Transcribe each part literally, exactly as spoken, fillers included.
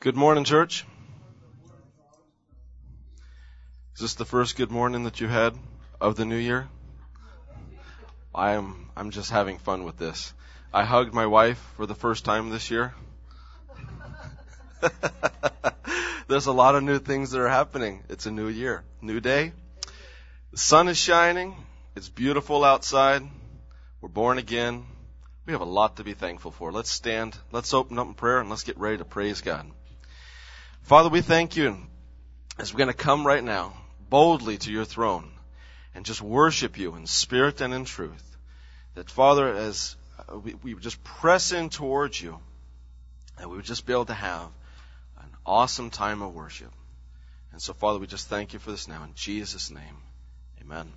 Good morning, church. Is this the first good morning that you had of the new year? I am I'm just having fun with this. I hugged my wife for the first time this year. There's a lot of new things that are happening. It's a new year, new day. The sun is shining. It's beautiful outside. We're born again. We have a lot to be thankful for. Let's stand. Let's open up in prayer and let's get ready to praise God. Father, we thank you as we're going to come right now boldly to your throne and just worship you in spirit and in truth. That, Father, as we, we just press in towards you, that we would just be able to have an awesome time of worship. And so, Father, we just thank you for this now. In Jesus' name, amen.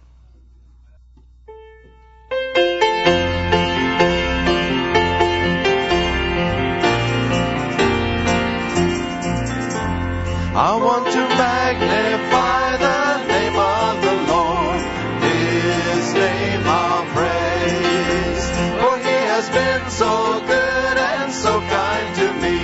I want to magnify the name of the Lord, His name I'll praise. For He has been so good and so kind to me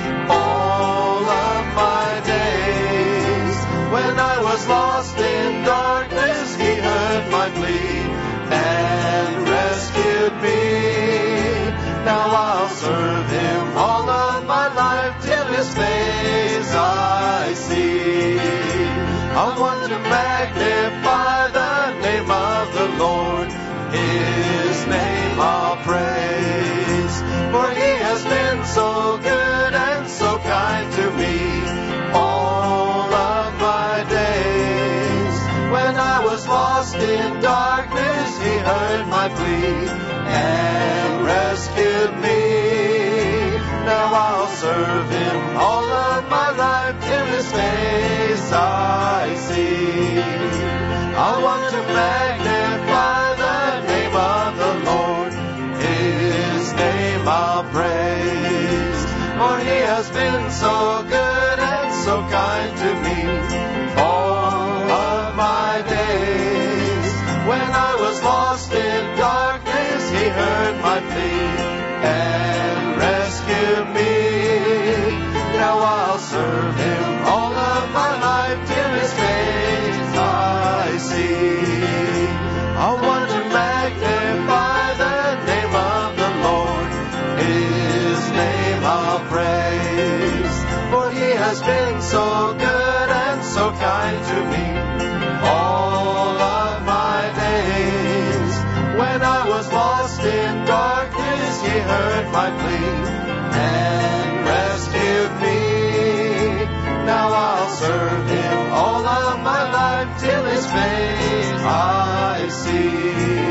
all of my days. When I was lost in darkness, He heard my plea and rescued me. Now I'll serve Him all of my life till His face I see. I want to magnify the name of the Lord, His name I'll praise. For He has been so good and so kind to me all of my days. When I was lost in darkness, He heard my plea and rescued me. Now I'll serve Him all of my life till His face I see. I want to magnify the name of the Lord, His name I'll praise. For He has been so good and so kind to me all of my days. When I was lost in darkness, He heard my plea and rescued me. Now I'll serve Him all of my life till His face I see. I want to magnify the name of the Lord, His name I'll praise. For He has been so good and so kind to me all of my days. When I was lost in darkness, He heard my plea and rescued me. Now I'll serve Him all of my life till His face I see.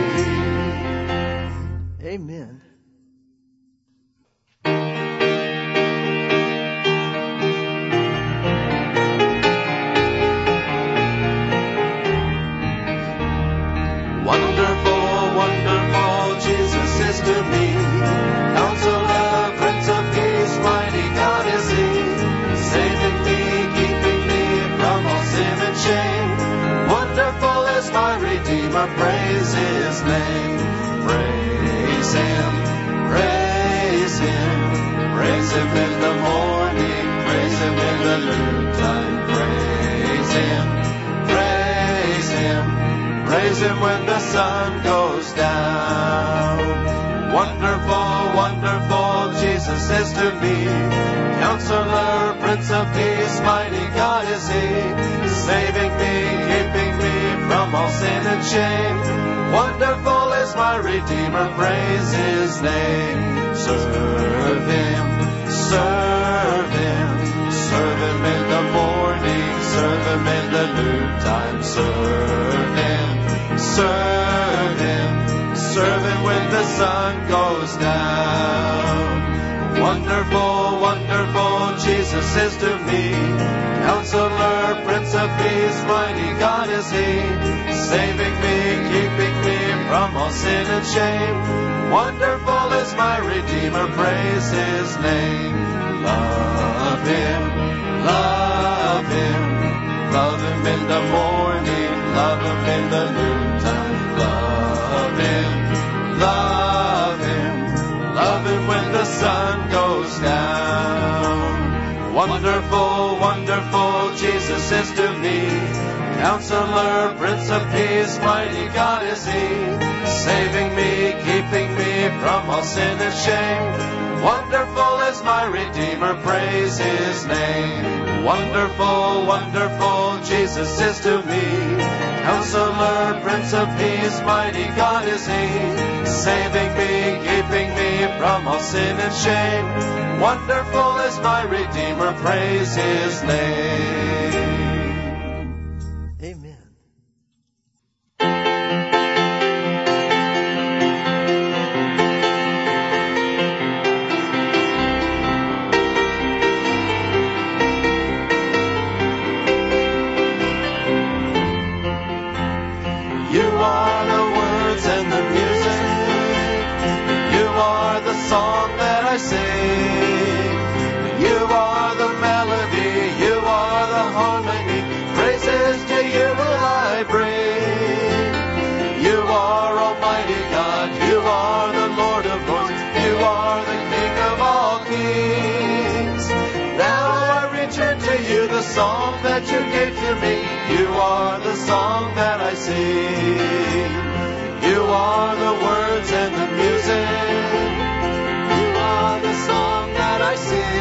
Amen. Wonderful, wonderful, Jesus is to me. Counselor, Prince of Peace, mighty God is He. Saving me, keeping me from all sin and shame. Wonderful is my Redeemer, praise His name. Praise Him, praise Him. Praise Him in the morning, praise Him in the noontime. Praise Him, praise Him. Praise Him when the sun goes down. Wonderful, wonderful, Jesus is to me. Counselor, Prince of Peace, mighty God is He. Saving me, keeping me from all sin and shame. Wonderful is my Redeemer, praise His name. Serve Him, serve Him. Serve Him in the morning, serve Him in the noontime. Serve Him, serve Him. Serve Him when the sun goes down. Wonderful, wonderful, Jesus is to me. Counselor, Prince of Peace, mighty God is He. Saving me, keeping me from all sin and shame. Wonderful is my Redeemer, praise His name. Love Him, love Him. Love Him in the morning, love Him in the noontime. Love Him, love Him. Love Him when the sun goes down. Wonderful, wonderful, Jesus is to me. Counselor, Prince of Peace, mighty God is He. Saving me, keeping me from all sin and shame. Wonderful is my Redeemer, praise His name. Wonderful, wonderful, Jesus is to me. Counselor, Prince of Peace, mighty God is He. Saving me, keeping me from all sin and shame. Wonderful is my Redeemer, praise His name. Amen. You are the words and the music. You are the song that I sing. You are the melody. You are the harmony. Praises to you will I bring. You are Almighty God. You are the Lord of Lords. You are the King of all kings. Now I return to you the song that you gave to me. You are the song that I sing. You are the words and the music. You are the song that I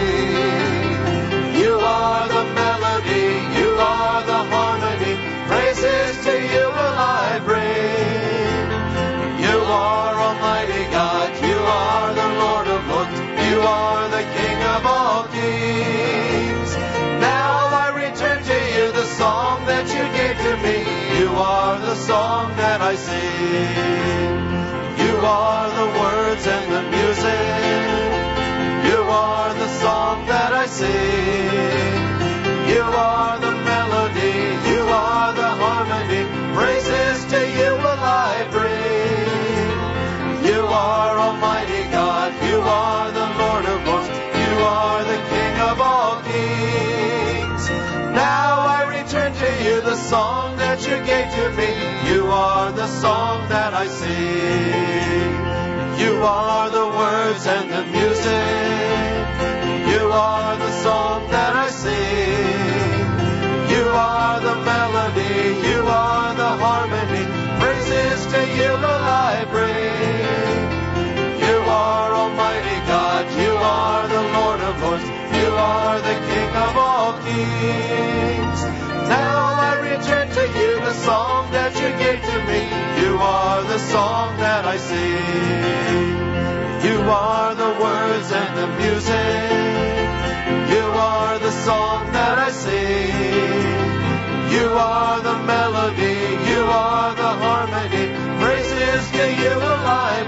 sing. You are the melody. You are the harmony. Praises to you will I bring. You are Almighty God. You are the Lord of Lords. You are the King of all kings. Now I return to you the song that you gave to me. You are the song that I sing. You are the words and the music. You are the song that I sing. You are the melody. You are the harmony. Praises to you will I bring. You are Almighty God. You are the Lord of Lords. You are the King of all kings. Now I return to you the song that you gave to me. You are the song that I sing. You are the words and the music. You are the song that I sing. You are the melody. You are the harmony. Praises to you will I bring. You are Almighty God. You are the Lord of Lords. You are the King of all kings. Now I return to you the song that you gave to me. You are the song that I sing. You are the words and the music. You are the song that I sing. You are the melody. You are the harmony. Praises to you will I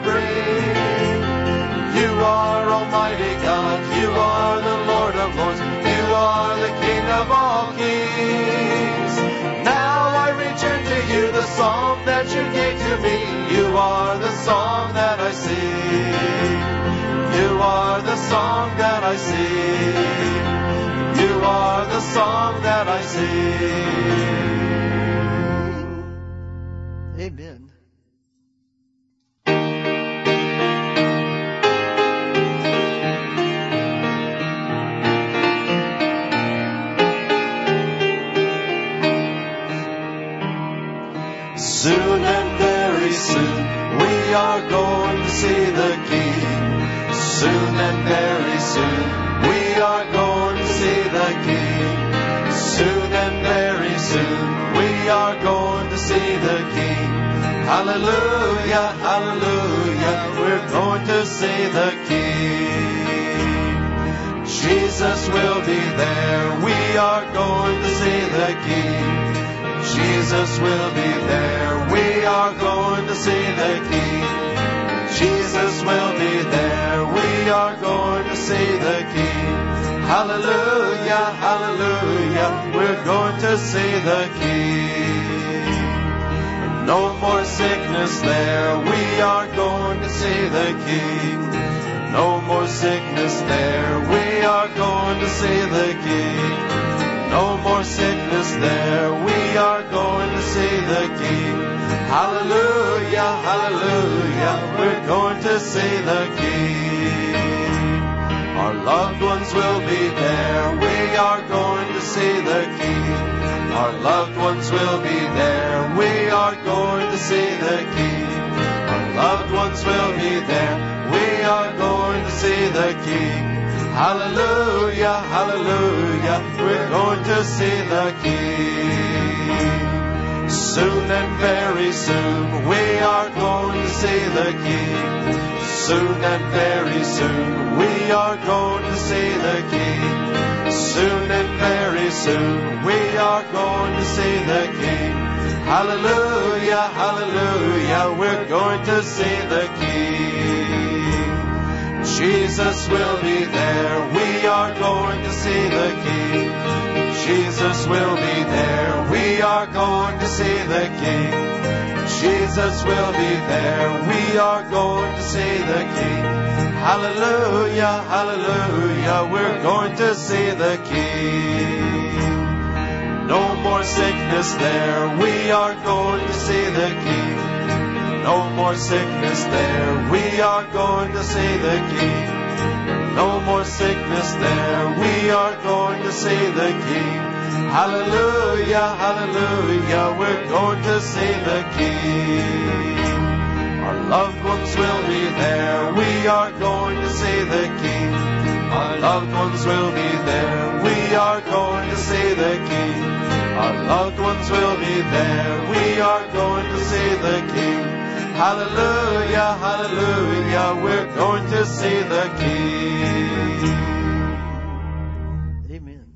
bring. You are Almighty God. You are the Lord of Lords. You are the King of all kings. Now I return to you the song that you gave to me. You are the song that I sing. You are the song that I sing. You are the song that I sing. Amen. Soon and very soon we are going to see the King. Soon and very soon we are going to see the King. Soon and very soon we are going to see the King. Hallelujah, hallelujah, we're going to see the King. Jesus will be there, we are going to see the King. Jesus will be there. We are going to see the King. Jesus will be there. We are going to see the King. Hallelujah, hallelujah. We're going to see the King. No more sickness there. We are going to see the King. No more sickness there. We are going to see the King. No more sickness there. We are going to see the King. Hallelujah, hallelujah. We're going to see the King. Our loved ones will be there. We loved ones will be there. We are going to see the King. Our loved ones will be there. We are going to see the King. Hallelujah, hallelujah, we're going to see the King. Soon and very soon, we are going to see the King. Soon and very soon, we are going to see the King. Soon and very soon, we are going to see the King. Hallelujah, hallelujah, we're going to see the King. Jesus will be there. We are going to see the King. Jesus will be there. We are going to see the King. Jesus will be there. We are going to see the King. Hallelujah, hallelujah, we're going to see the King. No more sickness there. We are going to see the King. No more sickness there. We are going to see the King. No more sickness there. We are going to see the King. Hallelujah, hallelujah, we're going to see the King. Our loved ones will be there. We are going to see the King. Our loved ones will be there. We are going to see the King. Our loved ones will be there. We are going to see the King. Hallelujah, hallelujah, we're going to see the King. Amen.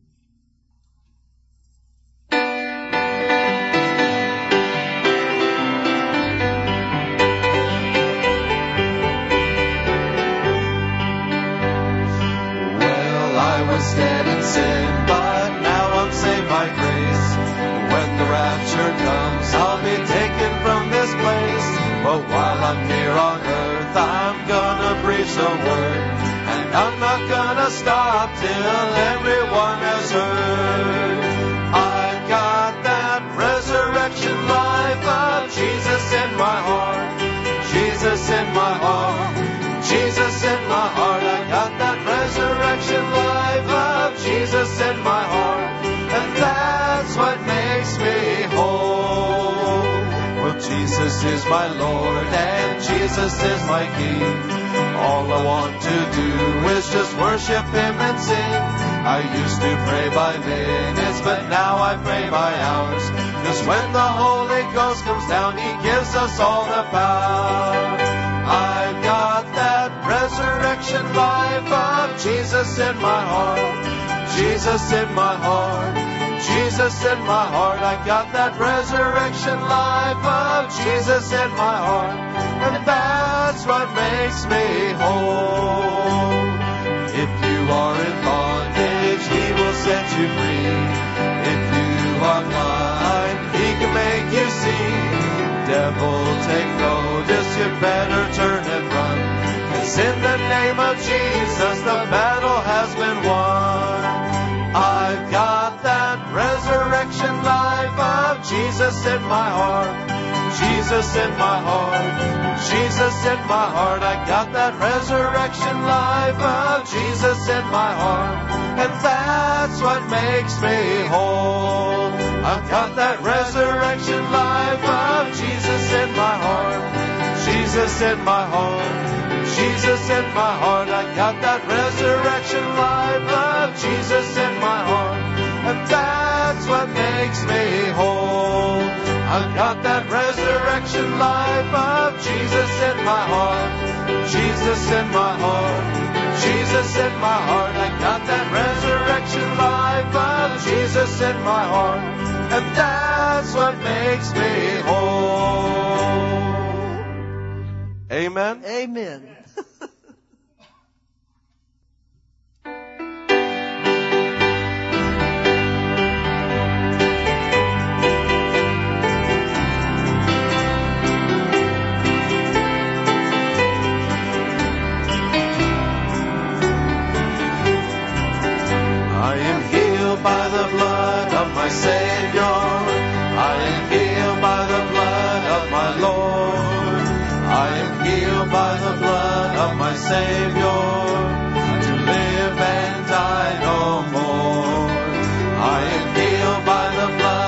Well, I was dead in sin, but now I'm saved by grace. When the rapture comes, I'll be taken from this place. But while I'm here on earth, I'm gonna preach the word. And I'm not gonna stop till everyone has heard. I've got that resurrection life of Jesus in my heart. Jesus in my heart. Jesus in my heart. I got that resurrection life of Jesus in my heart. And that's what makes me whole. Well, Jesus is my Lord and Jesus is my King. All I want to do is just worship Him and sing. I used to pray by minutes, but now I pray by hours. Cause when the Holy Ghost comes down, He gives us all the power. I've got that resurrection life of Jesus in my heart. Jesus in my heart. Jesus in my heart. I got that resurrection life of Jesus in my heart. And that's what makes me whole. If you are in bondage, He will set you free. If you are blind, He can make you see. Devil, take notice, you better turn and run. 'Cause in the name of Jesus, the battle has been won. I've got that resurrection life of Jesus in my heart. Jesus in my heart. Jesus in my heart. I got that resurrection life of Jesus in my heart. And that's what makes me whole. I've got that resurrection life of Jesus in my heart. Jesus in my heart. Jesus in my heart. I got that resurrection life of Jesus in my heart. And that's what makes me whole. I've got that resurrection life of Jesus in my heart. Jesus in my heart. Jesus in my heart. I got that resurrection life of Jesus in my heart. And that's what makes me whole. Amen. Amen. By the blood of my Savior, I am healed by the blood of my Lord. I am healed by the blood of my Savior, to live and die no more. I am healed by the blood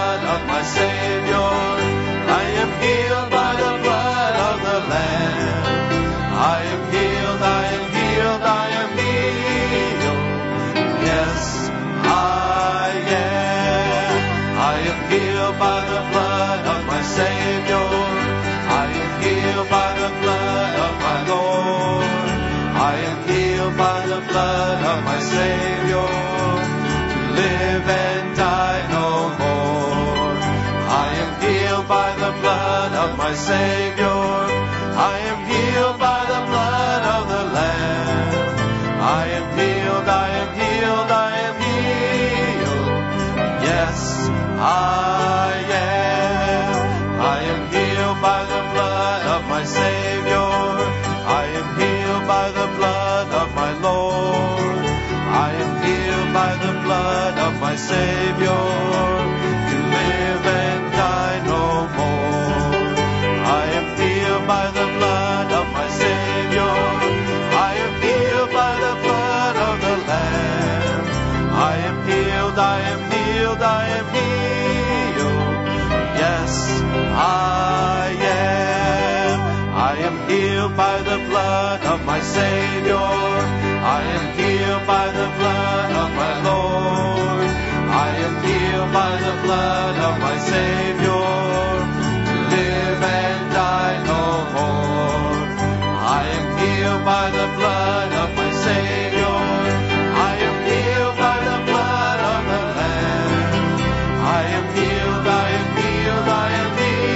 by the blood of my Savior. I am healed by the blood of my Lord. I am healed by the blood of my Savior. To live and die no more. I am healed by the blood of my Savior. I am healed by the blood of the Lamb. I am healed, I am healed, I am healed. Yes, I am. I am healed by the blood of my Savior. I am healed by the blood of my Lord. I am healed by the blood of my Savior. To live and die no more. I am healed by the blood of my Savior. I am healed by the blood of the Lamb. I am healed, I am healed, I am healed. Yes, I am. I am healed by the blood of my Savior. I am healed by the blood of my Lord. I am healed by the blood of my Savior. To live and die no more. I am healed by the blood of my Savior. I am healed by the blood of the Lamb. I am healed, I am healed, I am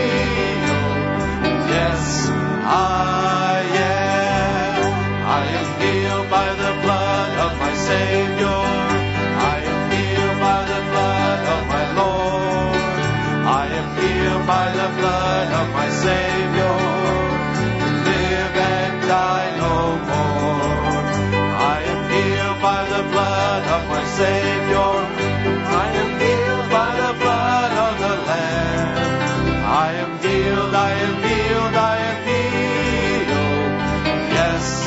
healed. Yes, I am. I am healed by the blood of my Savior. I am healed by the blood of my Lord. I am healed by the blood of my Savior. To live and die no more. I am healed by the blood of my Savior. I am healed by the blood of the Lamb. I am healed, I am healed, I am healed. Yes,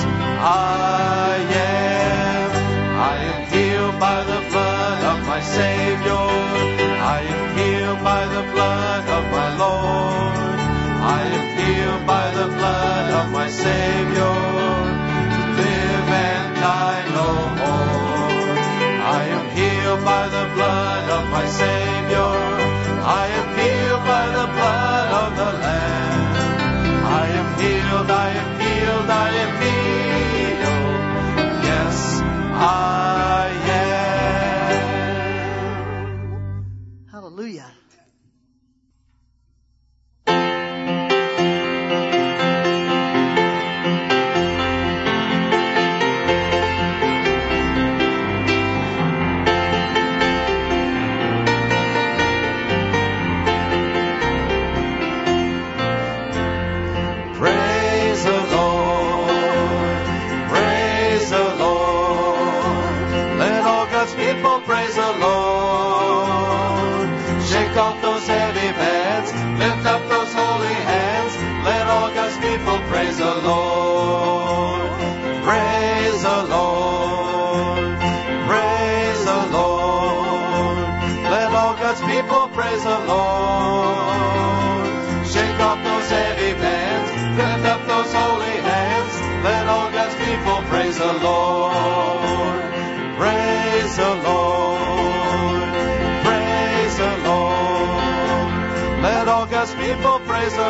I am. I am healed by the blood of my Savior. I am healed by the blood of my Lord. I am healed by the blood of my Savior. To live and die no more. I am healed by the blood of my Savior. I am healed by the blood of the Lamb. I am healed, I am healed, I am healed. Yes, I am. Hallelujah. Praise the Lord, praise the Lord. Let all God's people praise the Lord. Shake off those heavy bands, lift up those holy hands. Let all God's people praise the Lord. Praise the Lord, praise the Lord. Let all God's people praise the Lord. Shake off those heavy bands, lift up those holy hands. Let all God's people praise the Lord. Praise the Lord. Praise the Lord. Let all God's people praise the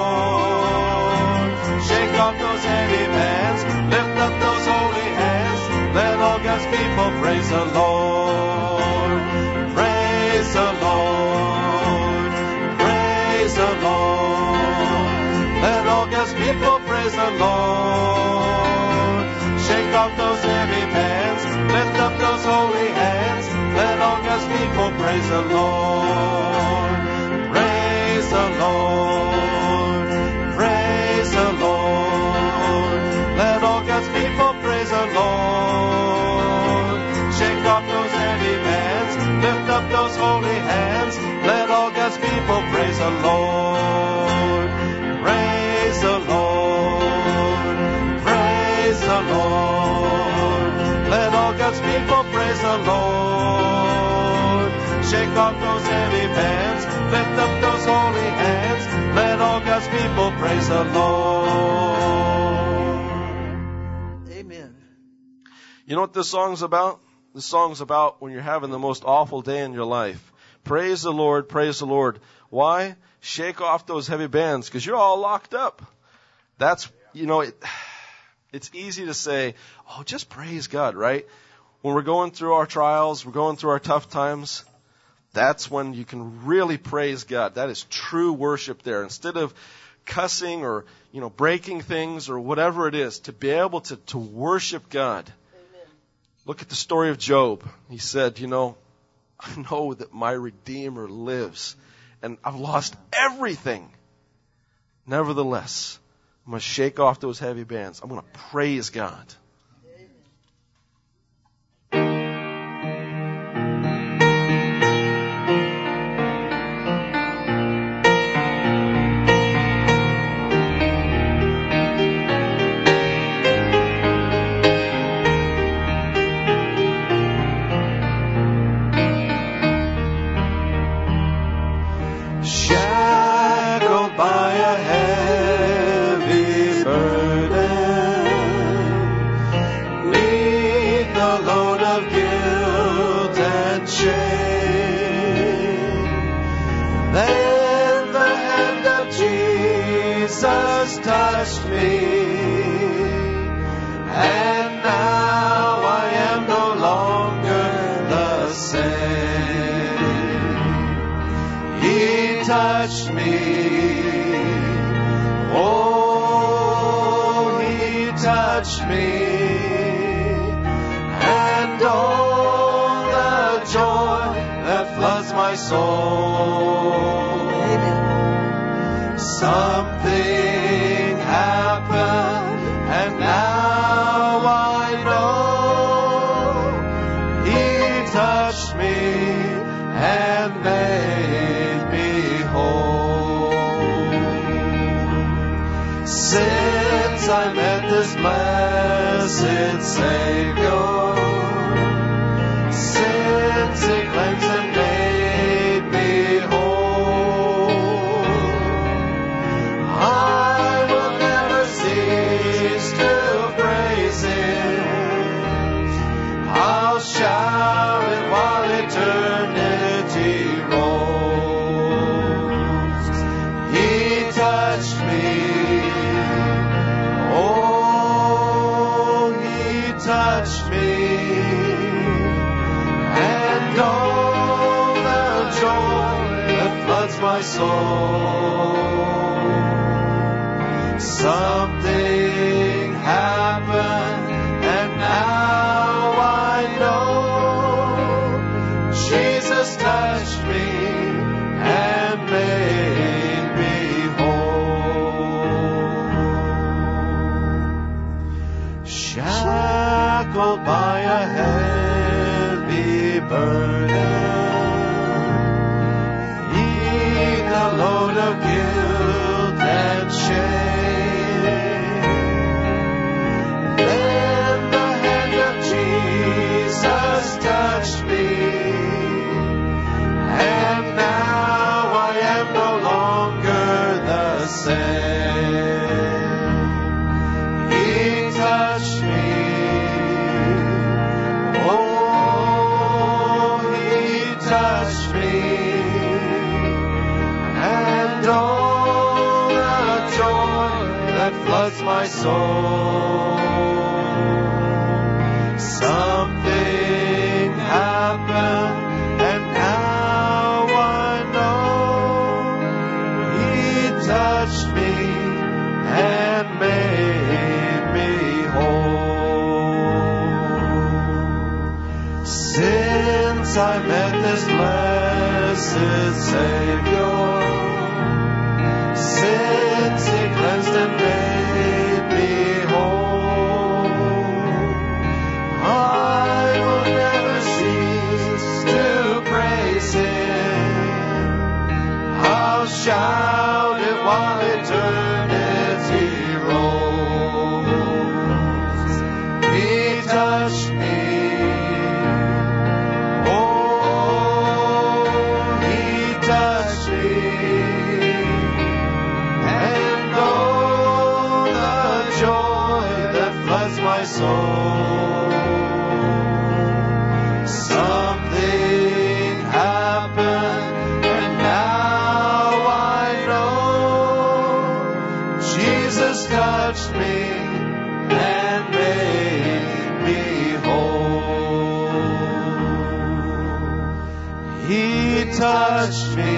Lord. Shake off those heavy bands, lift up those holy hands. Let all God's people praise the Lord. Praise the Lord. Praise the Lord. Let all God's people praise the Lord. Shake off those heavy bands, lift up those holy hands. Let all God's people praise the Lord. Praise the Lord. Praise the Lord. Let all God's people praise the Lord. Shake off those heavy bands, lift up those holy hands. Let all God's people praise the Lord. Praise the Lord. Praise the Lord. Let all God's people praise the Lord. Shake off those heavy bands, lift up those holy hands. Let all God's people praise the Lord. Amen. You know what this song's about? This song's about when you're having the most awful day in your life. Praise the Lord, praise the Lord. Why? Shake off those heavy bands, because you're all locked up. That's, you know, it, it's easy to say, oh, just praise God, right? When we're going through our trials, we're going through our tough times, that's when you can really praise God. That is true worship there. Instead of cussing or, you know, breaking things or whatever it is, to be able to, to worship God. Amen. Look at the story of Job. He said, you know, I know that my Redeemer lives and I've lost everything. Nevertheless, I'm going to shake off those heavy bands. I'm going to praise God. Shackled by a heavy burden, neath the load of guilt and shame, then the hand of Jesus touched me, and now I am no longer the same. He touched me, oh, He touched me, and oh, the joy that floods my soul. Amen. Something happened, and now I know He touched me and made me whole. Since I met this blessed Savior, since He cleansed and made me whole, I will never cease to praise Him. I'll shout it while eternity rolls. He touched me, oh, He touched me, and oh, the joy that floods my soul. Something happened, and now I know Jesus touched me and made me whole. Shackled by a heavy burden, He the load of guilt and shame. Then the hand of Jesus touched me, and now I am no longer the same. He touched me, oh, He touched me, and oh, the joy that floods my soul. Something happened, and now I know He touched me and made me whole. Since I met this blessed Savior, since He cleansed and made me whole, I will never cease to praise Him. I'll shout it while eternity rolls. He touched me, oh, He touched me, and oh, the joy that floods my soul. Something happened, touched me.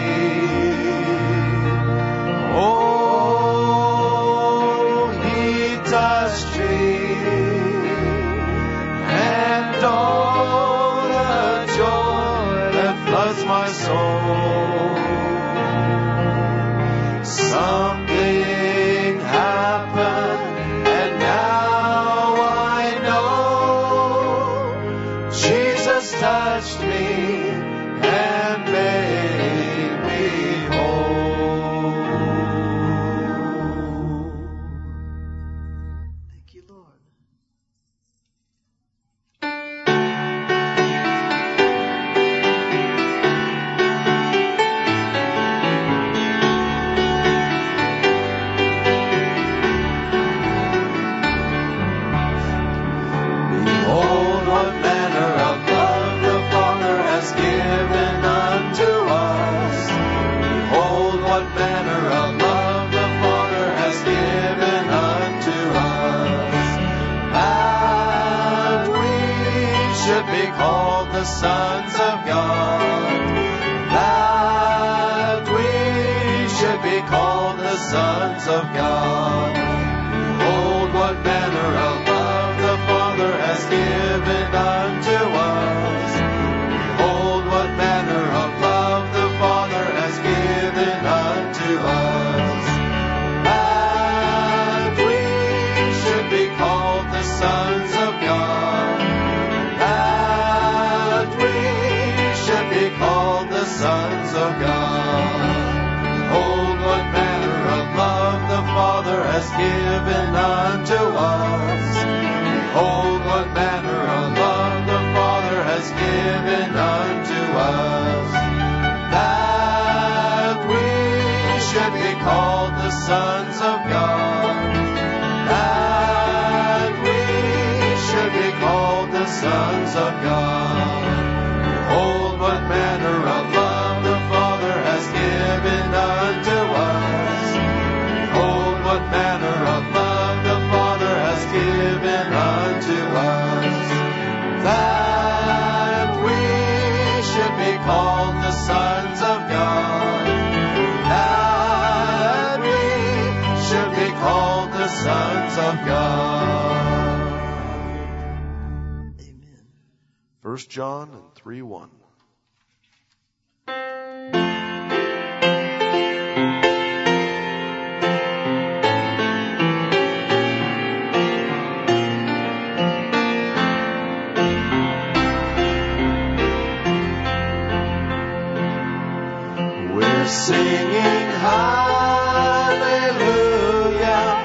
Oh, he touched me. And all the joy that floods my soul. Something happened, and now I know Jesus touched me and made me whole. Thank you, Lord. Behold, what manner of love the Father has given unto us. Behold, what manner of love the Father has given unto us. That we should be called the sons of God. That we should be called the sons of God. Behold, what manner of love the Father has given unto us. Behold, what manner of love the Father has given unto us. That we should be called the sons of God. That we should be called the sons of God. Behold, what manner of love the Father has given unto us. Behold, what manner of love the Father has given unto us. That we should be called the sons of God. That we should be called the sons of God. Behold, what manner of love the Father has given unto us. Behold, what manner of love the Father has given unto us. That we should be called the sons of God. That we should be called the sons of God. Amen. First John three one. We're singing hallelujah,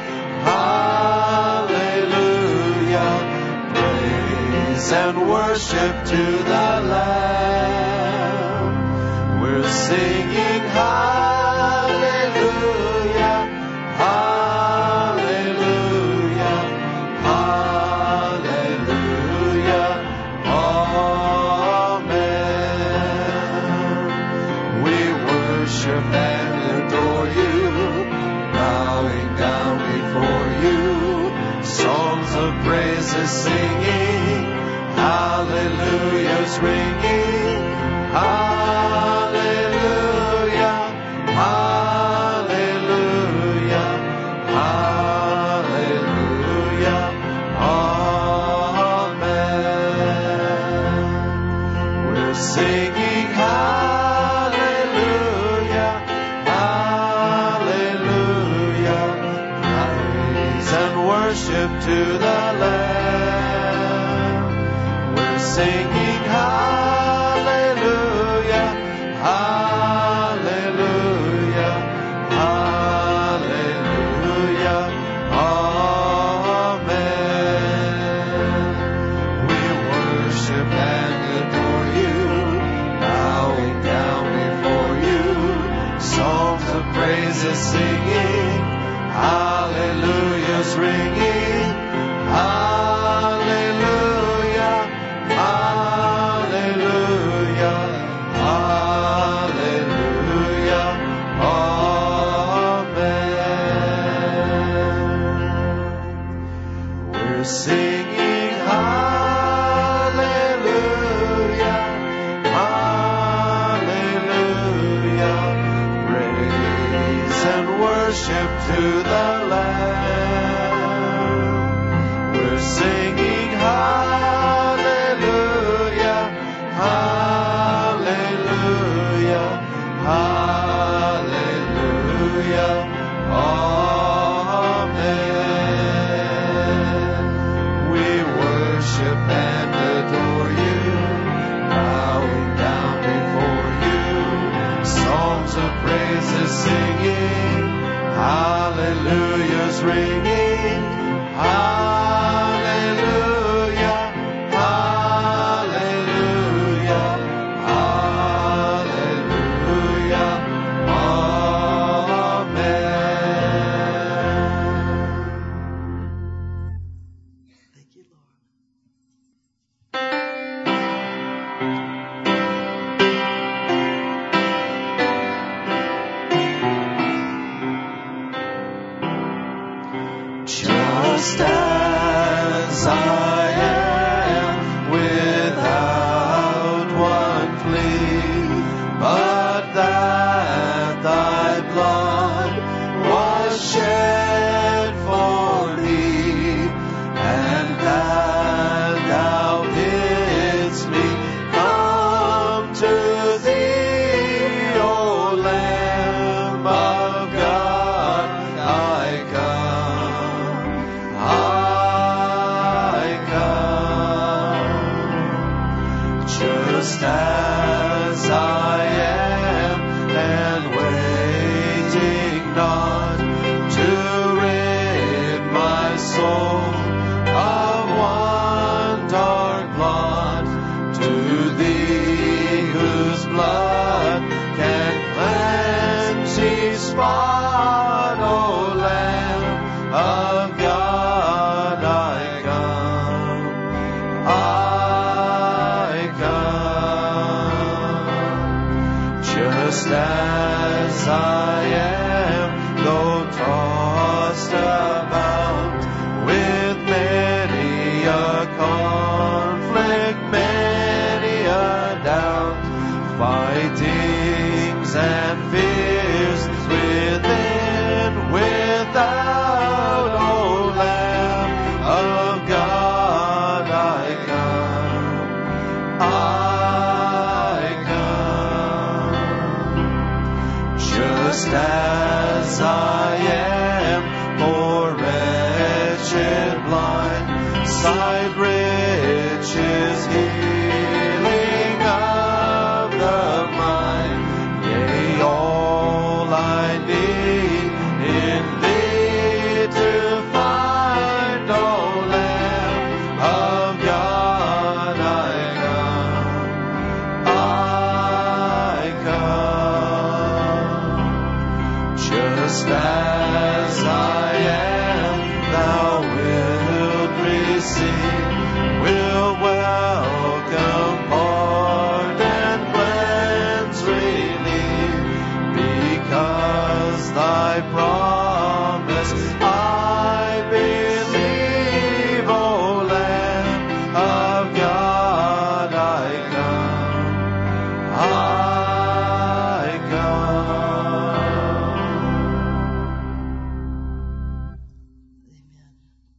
hallelujah, praise and worship to the Lamb. We're singing hallelujah, hallelujah, hallelujah, amen. We worship and adore you, bowing down before you, songs of praises singing, hallelujahs ringing, hallelujah, hallelujah, hallelujah, amen. We're singing hallelujah, hallelujah, praise and worship to the Lamb. We're singing hallelujah, hallelujah, hallelujah, amen. We worship and adore you, bowing down before you, songs of praises singing, hallelujahs ringing, hallelujah, hallelujah, hallelujah, amen. We're singing hallelujah, hallelujah. worship to the Lamb. We're singing hallelujah, hallelujah, hallelujah, amen. We worship and adore you, bowing down before you, songs of praises singing, hallelujahs ringing, hallelujah, hallelujah, hallelujah, amen. Thank you, Lord. Just as I am, without one plea, but that thy blood was shed for me, and that thou didst me come to thee, O Lamb of God, I come, I come, just as I am, and waiting not to rid my soul of one dark blot, to thee whose blood can cleanse each spot, O Lamb of God, I come, I come, just as I am, though tossed about with many a conflict, many a doubt, fightings and fears within, without, O Lamb of God, I come, I come, just as I am, poor, wretched, blind, sight rich is healing of the mind, yea, all I need in thee to find, O Lamb of God, I come, I come, just as I am, thou wilt receive, will welcome, pardon, cleanse, relieve, because thy promise I believe, O Lamb of God, I come, I come. Amen.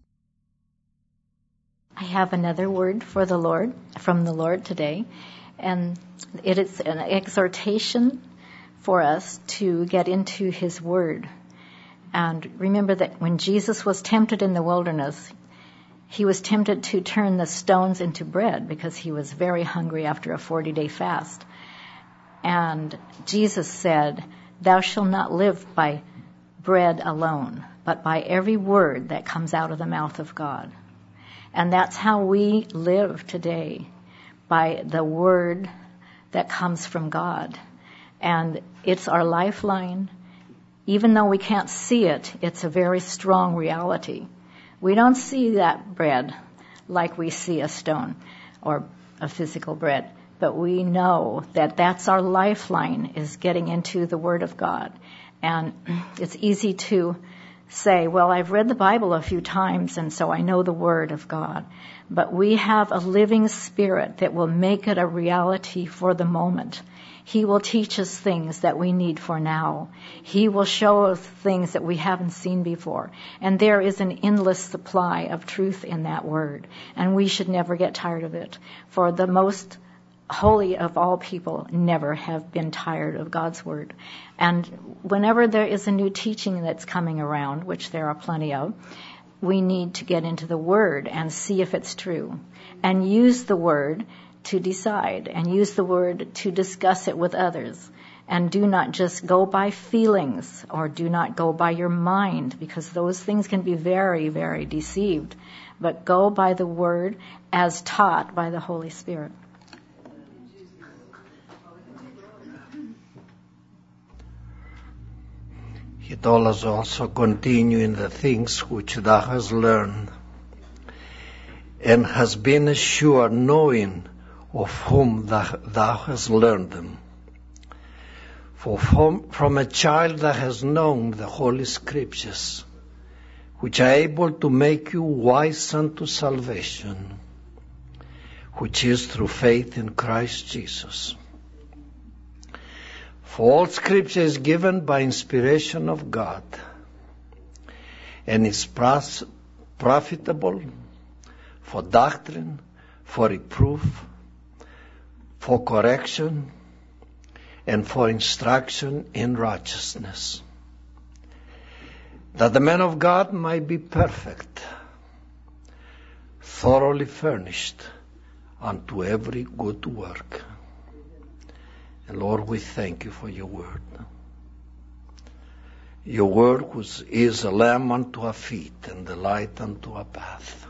I have another word for the Lord, from the Lord today, and it is an exhortation for us to get into His Word. And remember that when Jesus was tempted in the wilderness, He was tempted to turn the stones into bread because He was very hungry after a forty-day fast. And Jesus said, "Thou shalt not live by bread alone, but by every word that comes out of the mouth of God." And that's how we live today, by the word that comes from God. And it's our lifeline. Even though we can't see it, it's a very strong reality. We don't see that bread like we see a stone or a physical bread, but we know that that's our lifeline, is getting into the Word of God. And it's easy to say, well, I've read the Bible a few times, and so I know the Word of God. But we have a living Spirit that will make it a reality for the moment. He will teach us things that we need for now. He will show us things that we haven't seen before. And there is an endless supply of truth in that word. And we should never get tired of it. For the most holy of all people never have been tired of God's word. And whenever there is a new teaching that's coming around, which there are plenty of, we need to get into the word and see if it's true. And use the word to decide, and use the word to discuss it with others. And do not just go by feelings, or do not go by your mind, because those things can be very, very deceived. But go by the word as taught by the Holy Spirit. He told us also, continue in the things which thou hast learned, and hast been assured, knowing of whom thou, thou hast learned them. For from, from a child thou hast known the Holy Scriptures, which are able to make you wise unto salvation, which is through faith in Christ Jesus. For all Scripture is given by inspiration of God, and is pros- profitable for doctrine, for reproof, for correction, and for instruction in righteousness, that the man of God might be perfect, thoroughly furnished unto every good work. And Lord, we thank you for your word. Your word which is a lamp unto our feet and a light unto our path.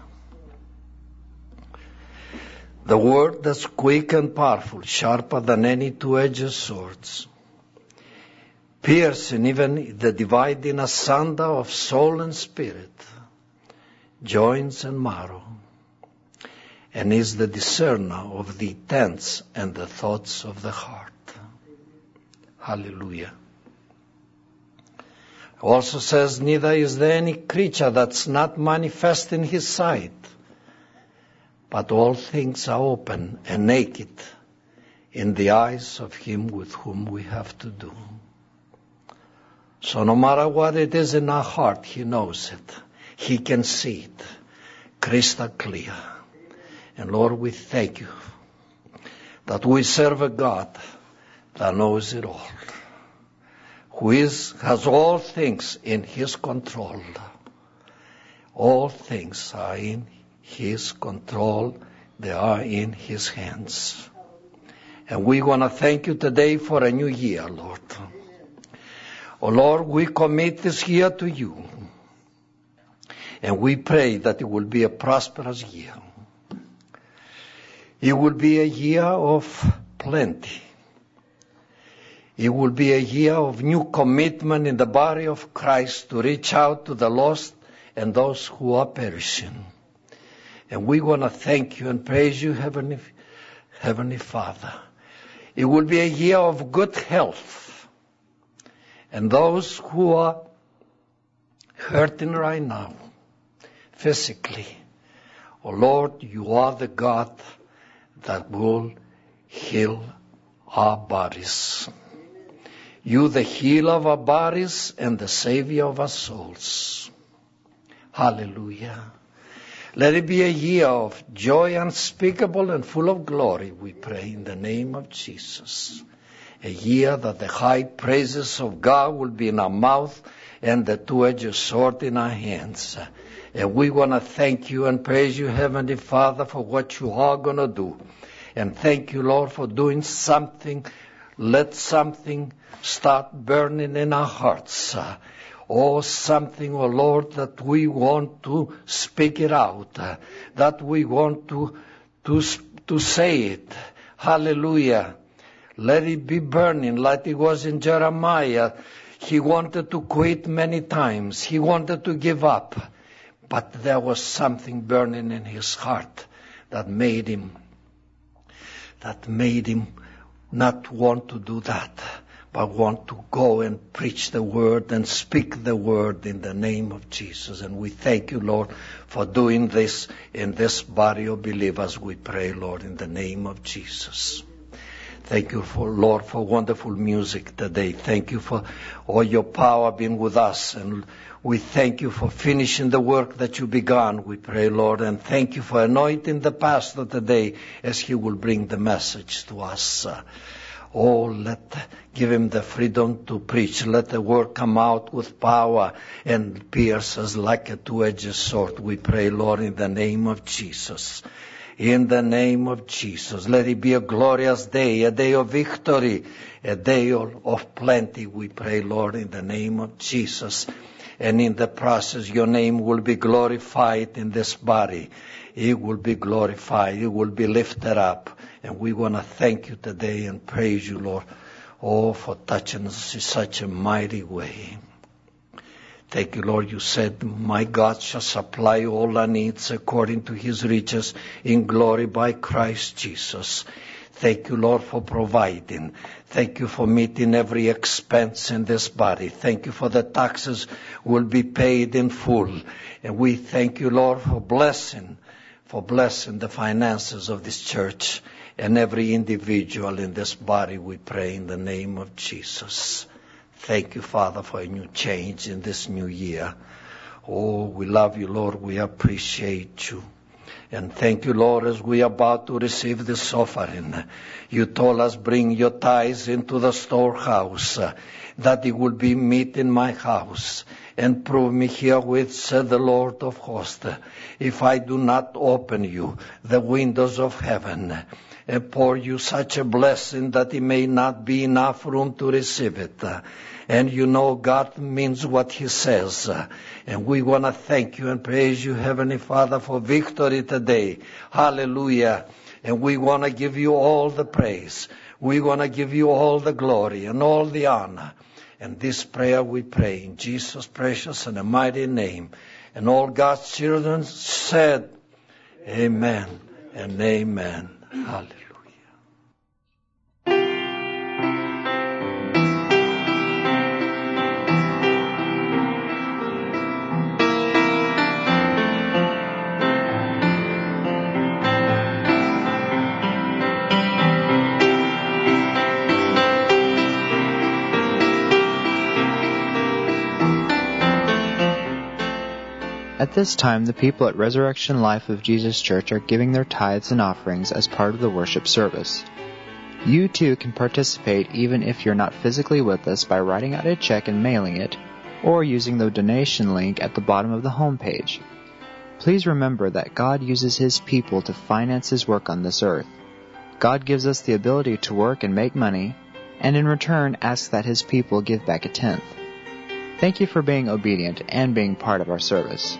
The word that's quick and powerful, sharper than any two-edged swords, piercing even the dividing asunder of soul and spirit, joints and marrow, and is the discerner of the intents and the thoughts of the heart. Hallelujah. Also says, neither is there any creature that's not manifest in his sight, but all things are open and naked in the eyes of him with whom we have to do. So no matter what it is in our heart, he knows it. He can see it crystal clear. And Lord, we thank you that we serve a God that knows it all, who is, has all things in his control. All things are in his control. They are in his hands. And we want to thank you today for a new year, Lord. Oh Lord, we commit this year to you. And we pray that it will be a prosperous year. It will be a year of plenty. It will be a year of new commitment in the body of Christ to reach out to the lost and those who are perishing. And we want to thank you and praise you, Heavenly, Heavenly Father. It will be a year of good health. And those who are hurting right now, physically, oh Lord, you are the God that will heal our bodies. You, the healer of our bodies and the Savior of our souls. Hallelujah. Let it be a year of joy unspeakable and full of glory, we pray in the name of Jesus. A year that the high praises of God will be in our mouth and the two-edged sword in our hands. And we want to thank you and praise you, Heavenly Father, for what you are going to do. And thank you, Lord, for doing something. Let something start burning in our hearts. Uh, oh, something, oh Lord, that we want to speak it out. Uh, that we want to, to, to say it. Hallelujah. Let it be burning like it was in Jeremiah. He wanted to quit many times. He wanted to give up. But there was something burning in his heart that made him, that made him not want to do that, but want to go and preach the word and speak the word in the name of Jesus. And we thank you, Lord, for doing this in this body of believers. We pray, Lord, in the name of Jesus. Thank you, for Lord, for wonderful music today. Thank you for all your power being with us. And we thank you for finishing the work that you began, we pray, Lord. And thank you for anointing the pastor today as he will bring the message to us. Uh, oh, let give him the freedom to preach. Let the word come out with power and pierce us like a two-edged sword, we pray, Lord, in the name of Jesus. In the name of Jesus, let it be a glorious day, a day of victory, a day of plenty, we pray, Lord, in the name of Jesus. And in the process, your name will be glorified in this body. It will be glorified. It will be lifted up. And we want to thank you today and praise you, Lord, oh, for touching us in such a mighty way. Thank you, Lord. You said, my God shall supply all our needs according to his riches in glory by Christ Jesus. Thank you, Lord, for providing. Thank you for meeting every expense in this body. Thank you for the taxes will be paid in full. And we thank you, Lord, for blessing, for blessing the finances of this church and every individual in this body, we pray in the name of Jesus. Thank you, Father, for a new change in this new year. Oh, we love you, Lord. We appreciate you. And thank you, Lord, as we are about to receive this offering. You told us, bring your tithes into the storehouse, uh, that it will be meat in my house. And prove me herewith, said the Lord of hosts, if I do not open you the windows of heaven, and pour you such a blessing that it may not be enough room to receive it. And you know God means what he says. And we want to thank you and praise you, Heavenly Father, for victory today. Hallelujah. And we want to give you all the praise. We want to give you all the glory and all the honor. And this prayer we pray in Jesus' precious and mighty name. And all God's children said, amen and amen. Hallelujah. At this time, the people at Resurrection Life of Jesus Church are giving their tithes and offerings as part of the worship service. You too can participate even if you're not physically with us by writing out a check and mailing it, or using the donation link at the bottom of the homepage. Please remember that God uses His people to finance His work on this earth. God gives us the ability to work and make money, and in return asks that His people give back a tenth. Thank you for being obedient and being part of our service.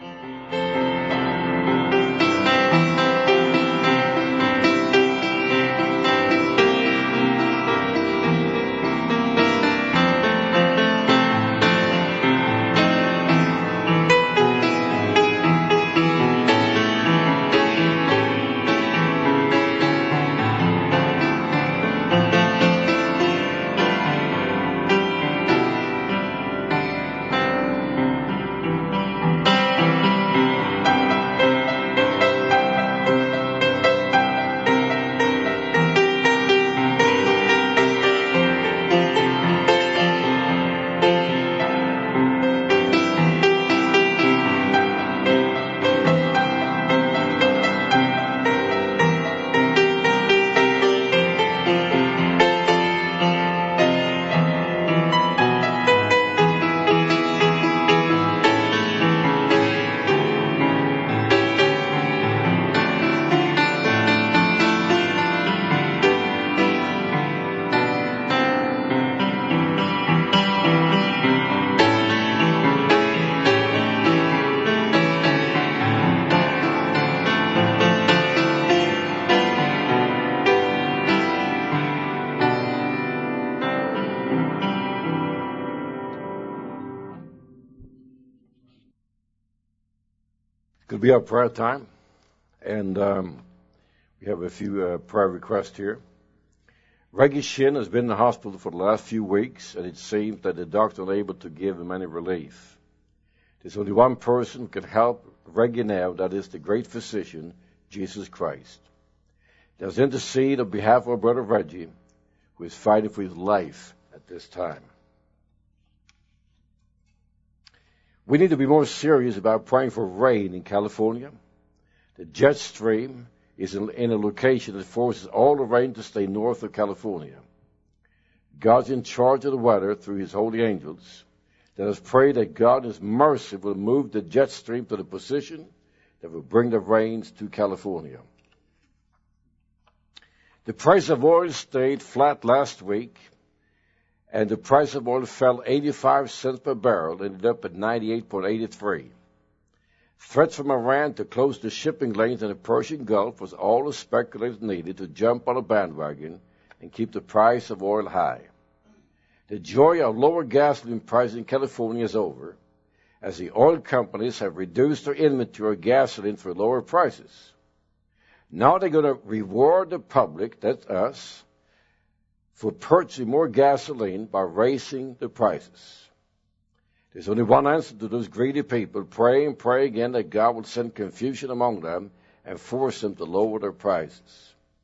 Could be our prayer time, and um, we have a few uh, prayer requests here. Reggie Shin has been in the hospital for the last few weeks, and it seems that the doctor is unable to give him any relief. There's only one person who can help Reggie now, that is the great physician, Jesus Christ. Let's intercede on behalf of our brother Reggie, who is fighting for his life at this time. We need to be more serious about praying for rain in California. The jet stream is in, in a location that forces all the rain to stay north of California. God's in charge of the weather through his holy angels. Let us pray that God in his mercy will move the jet stream to the position that will bring the rains to California. The price of oil stayed flat last week, and the price of oil fell eighty-five cents per barrel, ended up at ninety-eight point eight three. Threats from Iran to close the shipping lanes in the Persian Gulf was all the speculators needed to jump on a bandwagon and keep the price of oil high. The joy of lower gasoline prices in California is over, as the oil companies have reduced their inventory of gasoline for lower prices. Now they're going to reward the public, that's us, for purchasing more gasoline by raising the prices. There's only one answer to those greedy people. Pray and pray again that God will send confusion among them and force them to lower their prices.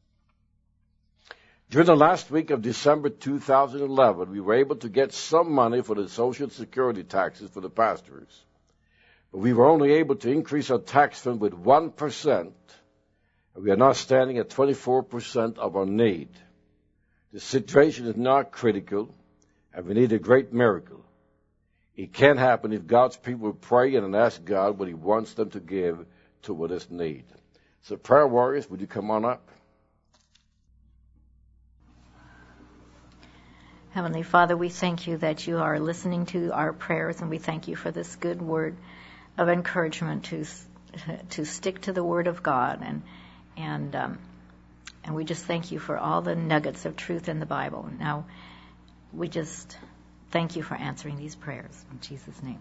During the last week of December two thousand eleven, we were able to get some money for the Social Security taxes for the pastors. But we were only able to increase our tax fund with one percent. And we are now standing at twenty-four percent of our need. The situation is not critical, and we need a great miracle. It can happen if God's people pray and ask God what he wants them to give toward this need. So prayer warriors, would you come on up? Heavenly Father, we thank you that you are listening to our prayers, and we thank you for this good word of encouragement to to stick to the Word of God, and and um, and we just thank you for all the nuggets of truth in the Bible. Now, we just thank you for answering these prayers in Jesus' name.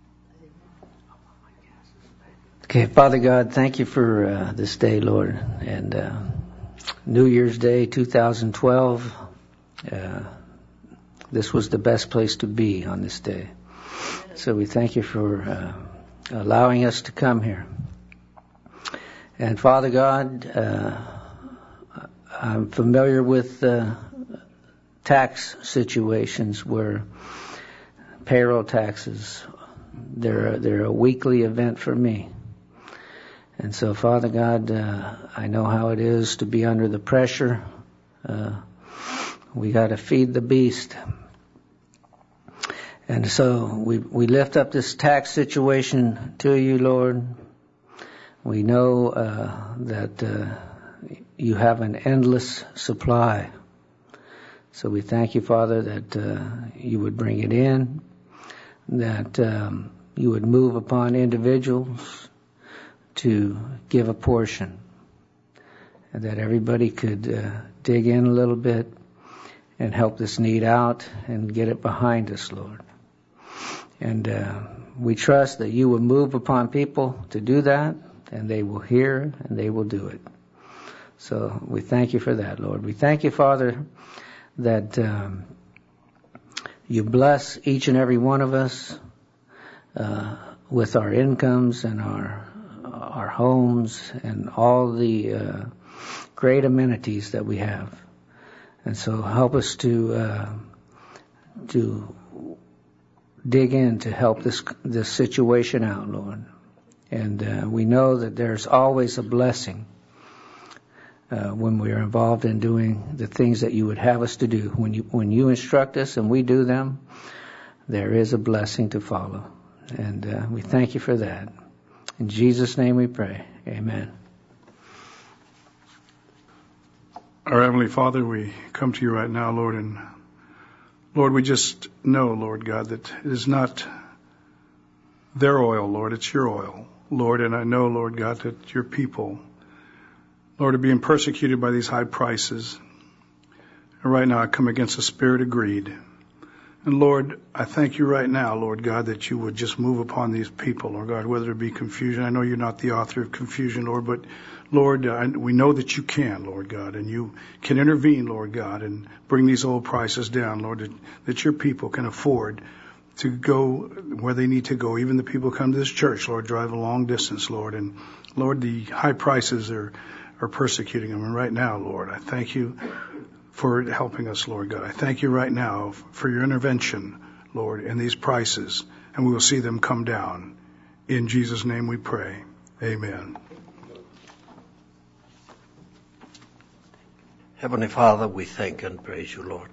Okay, Father God, thank you for uh, this day, Lord, and uh, New Year's Day, two thousand twelve. Uh, This was the best place to be on this day. So we thank you for uh, allowing us to come here. And Father God, uh, I'm familiar with uh, tax situations where payroll taxes, they're, they're a weekly event for me. And so, Father God, uh, I know how it is to be under the pressure. Uh, We got to feed the beast. And so we we lift up this tax situation to you, Lord. We know uh, that uh, you have an endless supply. So we thank you, Father, that uh, you would bring it in, that um, you would move upon individuals to give a portion, and that everybody could uh, dig in a little bit and help this need out and get it behind us, Lord. And uh, we trust that you will move upon people to do that, and they will hear and they will do it. So we thank you for that, Lord. We thank you, Father, that um, you bless each and every one of us uh, with our incomes and our our homes and all the uh, great amenities that we have. And so help us to uh, to dig in to help this this situation out, Lord. And uh, we know that there's always a blessing uh, when we are involved in doing the things that you would have us to do. When you when you instruct us and we do them, there is a blessing to follow. And uh, we thank you for that. In Jesus' name we pray. Amen. Our Heavenly Father, we come to you right now, Lord, and Lord, we just know, Lord God, that it is not their oil, Lord, it's your oil, Lord, and I know, Lord God, that your people, Lord, are being persecuted by these high prices. And right now I come against the spirit of greed. And Lord, I thank you right now, Lord God, that you would just move upon these people, Lord God, whether it be confusion. I know you're not the author of confusion, Lord, but Lord, uh, we know that you can, Lord God, and you can intervene, Lord God, and bring these oil prices down, Lord, that, that your people can afford to go where they need to go. Even the people who come to this church, Lord, drive a long distance, Lord. And Lord, the high prices are, are persecuting them. And right now, Lord, I thank you for helping us, Lord God. I thank you right now for your intervention, Lord, in these prices, and we will see them come down. In Jesus' name we pray. Amen. Heavenly Father, we thank and praise you, Lord.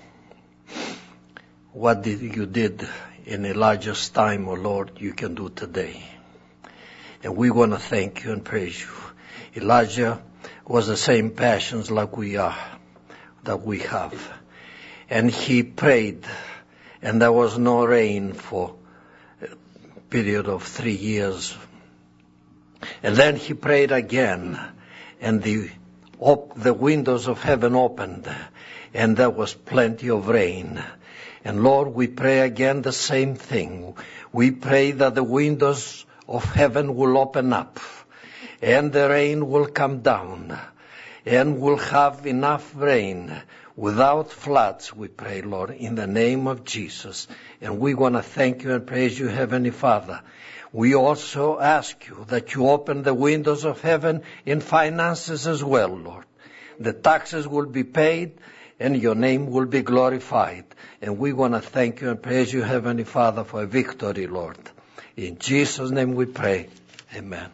What did you did in Elijah's time, O Lord, you can do today. And we want to thank you and praise you. Elijah was the same passions like we are, that we have. And he prayed, and there was no rain for a period of three years. And then he prayed again, and the Op- the windows of heaven opened, and there was plenty of rain. And Lord, we pray again the same thing. We pray that the windows of heaven will open up, and the rain will come down, and we'll have enough rain without floods, we pray, Lord, in the name of Jesus. And we want to thank you and praise you, Heavenly Father. We also ask you that you open the windows of heaven in finances as well, Lord. The taxes will be paid and your name will be glorified. And we want to thank you and praise you, Heavenly Father, for victory, Lord. In Jesus' name we pray. Amen.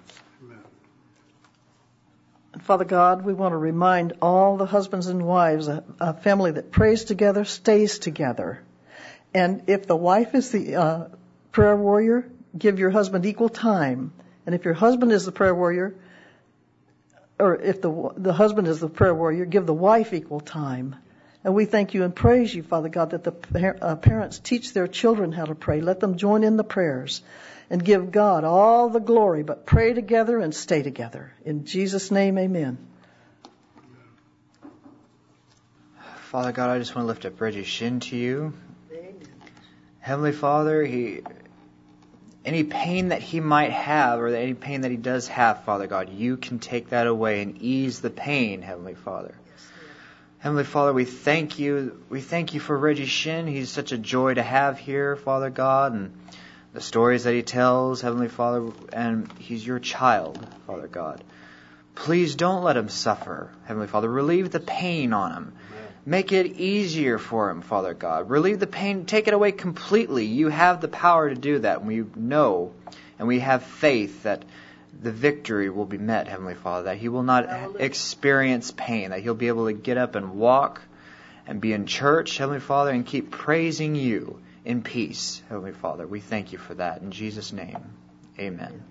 And Father God, we want to remind all the husbands and wives, a, a family that prays together stays together. And if the wife is the uh, prayer warrior, give your husband equal time. And if your husband is the prayer warrior, or if the the husband is the prayer warrior, give the wife equal time. And we thank you and praise you, Father God, that the par- uh, parents teach their children how to pray. Let them join in the prayers and give God all the glory, but pray together and stay together. In Jesus' name, amen. Father God, I just want to lift up Reggie Shin to you. Amen. Heavenly Father, he... any pain that he might have, or any pain that he does have, Father God, you can take that away and ease the pain, Heavenly Father. Yes, Heavenly Father, we thank you. We thank you for Reggie Shin. He's such a joy to have here, Father God, and the stories that he tells, Heavenly Father, and he's your child, Father God. Please don't let him suffer, Heavenly Father. Relieve the pain on him. Make it easier for him, Father God. Relieve the pain. Take it away completely. You have the power to do that. And we know and we have faith that the victory will be met, Heavenly Father, that he will not Hallelujah. experience pain, that he'll be able to get up and walk and be in church, Heavenly Father, and keep praising you in peace, Heavenly Father. We thank you for that. In Jesus' name, amen.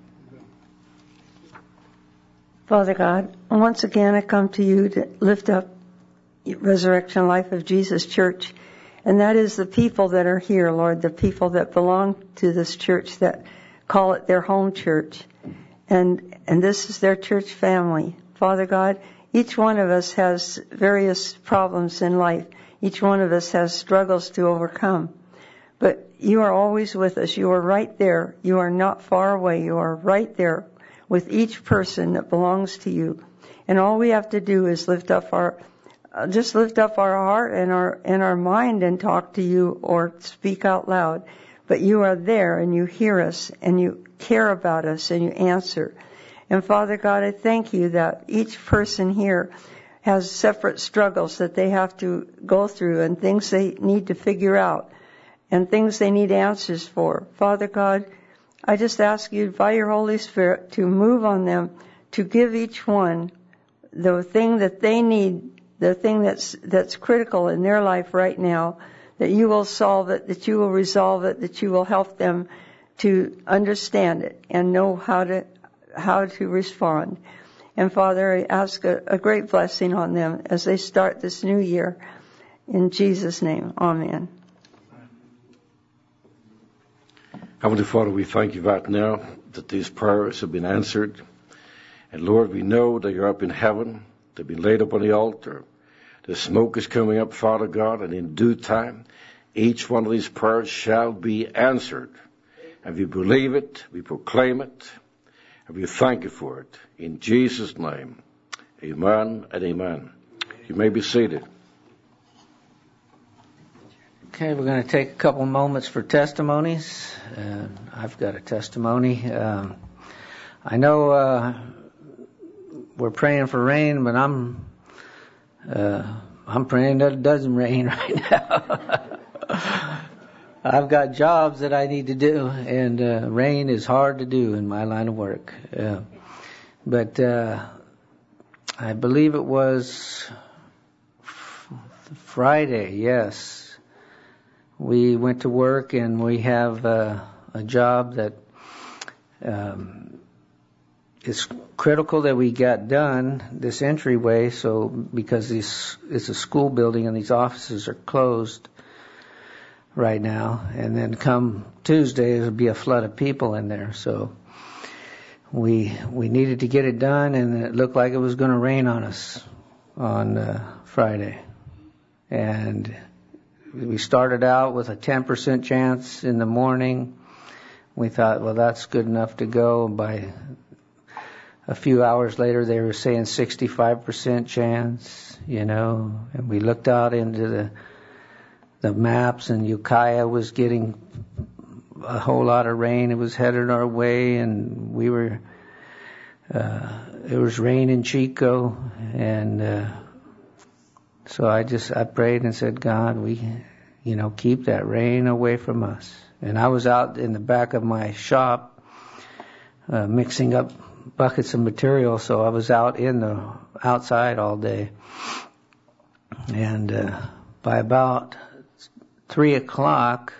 Father God, once again I come to you to lift up Resurrection Life of Jesus Church, and that is the people that are here, Lord, the people that belong to this church, that call it their home church, and and this is their church family. Father God, each one of us has various problems in life. Each one of us has struggles to overcome, but you are always with us. You are right there. You are not far away. You are right there with each person that belongs to you, and all we have to do is lift up our Just lift up our heart and our and our mind and talk to you or speak out loud. But you are there and you hear us and you care about us and you answer. And Father God, I thank you that each person here has separate struggles that they have to go through and things they need to figure out and things they need answers for. Father God, I just ask you by your Holy Spirit to move on them, to give each one the thing that they need, the thing that's that's critical in their life right now, that you will solve it, that you will resolve it, that you will help them to understand it and know how to how to respond. And Father, I ask a, a great blessing on them as they start this new year. In Jesus' name, amen. Heavenly Father, we thank you right now that these prayers have been answered. And Lord, we know that you're up in heaven. They've been laid up on the altar. The smoke is coming up, Father God, and in due time, each one of these prayers shall be answered. And we believe it, we proclaim it, and we thank you for it. In Jesus' name, amen and amen. You may be seated. Okay, we're going to take a couple moments for testimonies. Uh, I've got a testimony. Um, I know uh, we're praying for rain, but I'm uh, I'm praying that it doesn't rain right now. I've got jobs that I need to do, and uh, rain is hard to do in my line of work. Uh, but uh, I believe it was Friday, yes. We went to work, and we have uh, a job that um, is critical that we got done, this entryway, so because this it's a school building and these offices are closed right now, and then come Tuesday there'll be a flood of people in there, so we we needed to get it done, and it looked like it was going to rain on us on uh, Friday. And we started out with a ten percent chance in the morning. We thought, well, that's good enough to go. By a few hours later, they were saying sixty-five percent chance, you know, and we looked out into the the maps, and Ukiah was getting a whole lot of rain. It was headed our way, and we were, uh, it was rain in Chico, and, uh, so I just, I prayed and said, God, we, you know, keep that rain away from us. And I was out in the back of my shop, uh, mixing up buckets of material, so I was out in the, outside all day. And, uh, by about three o'clock,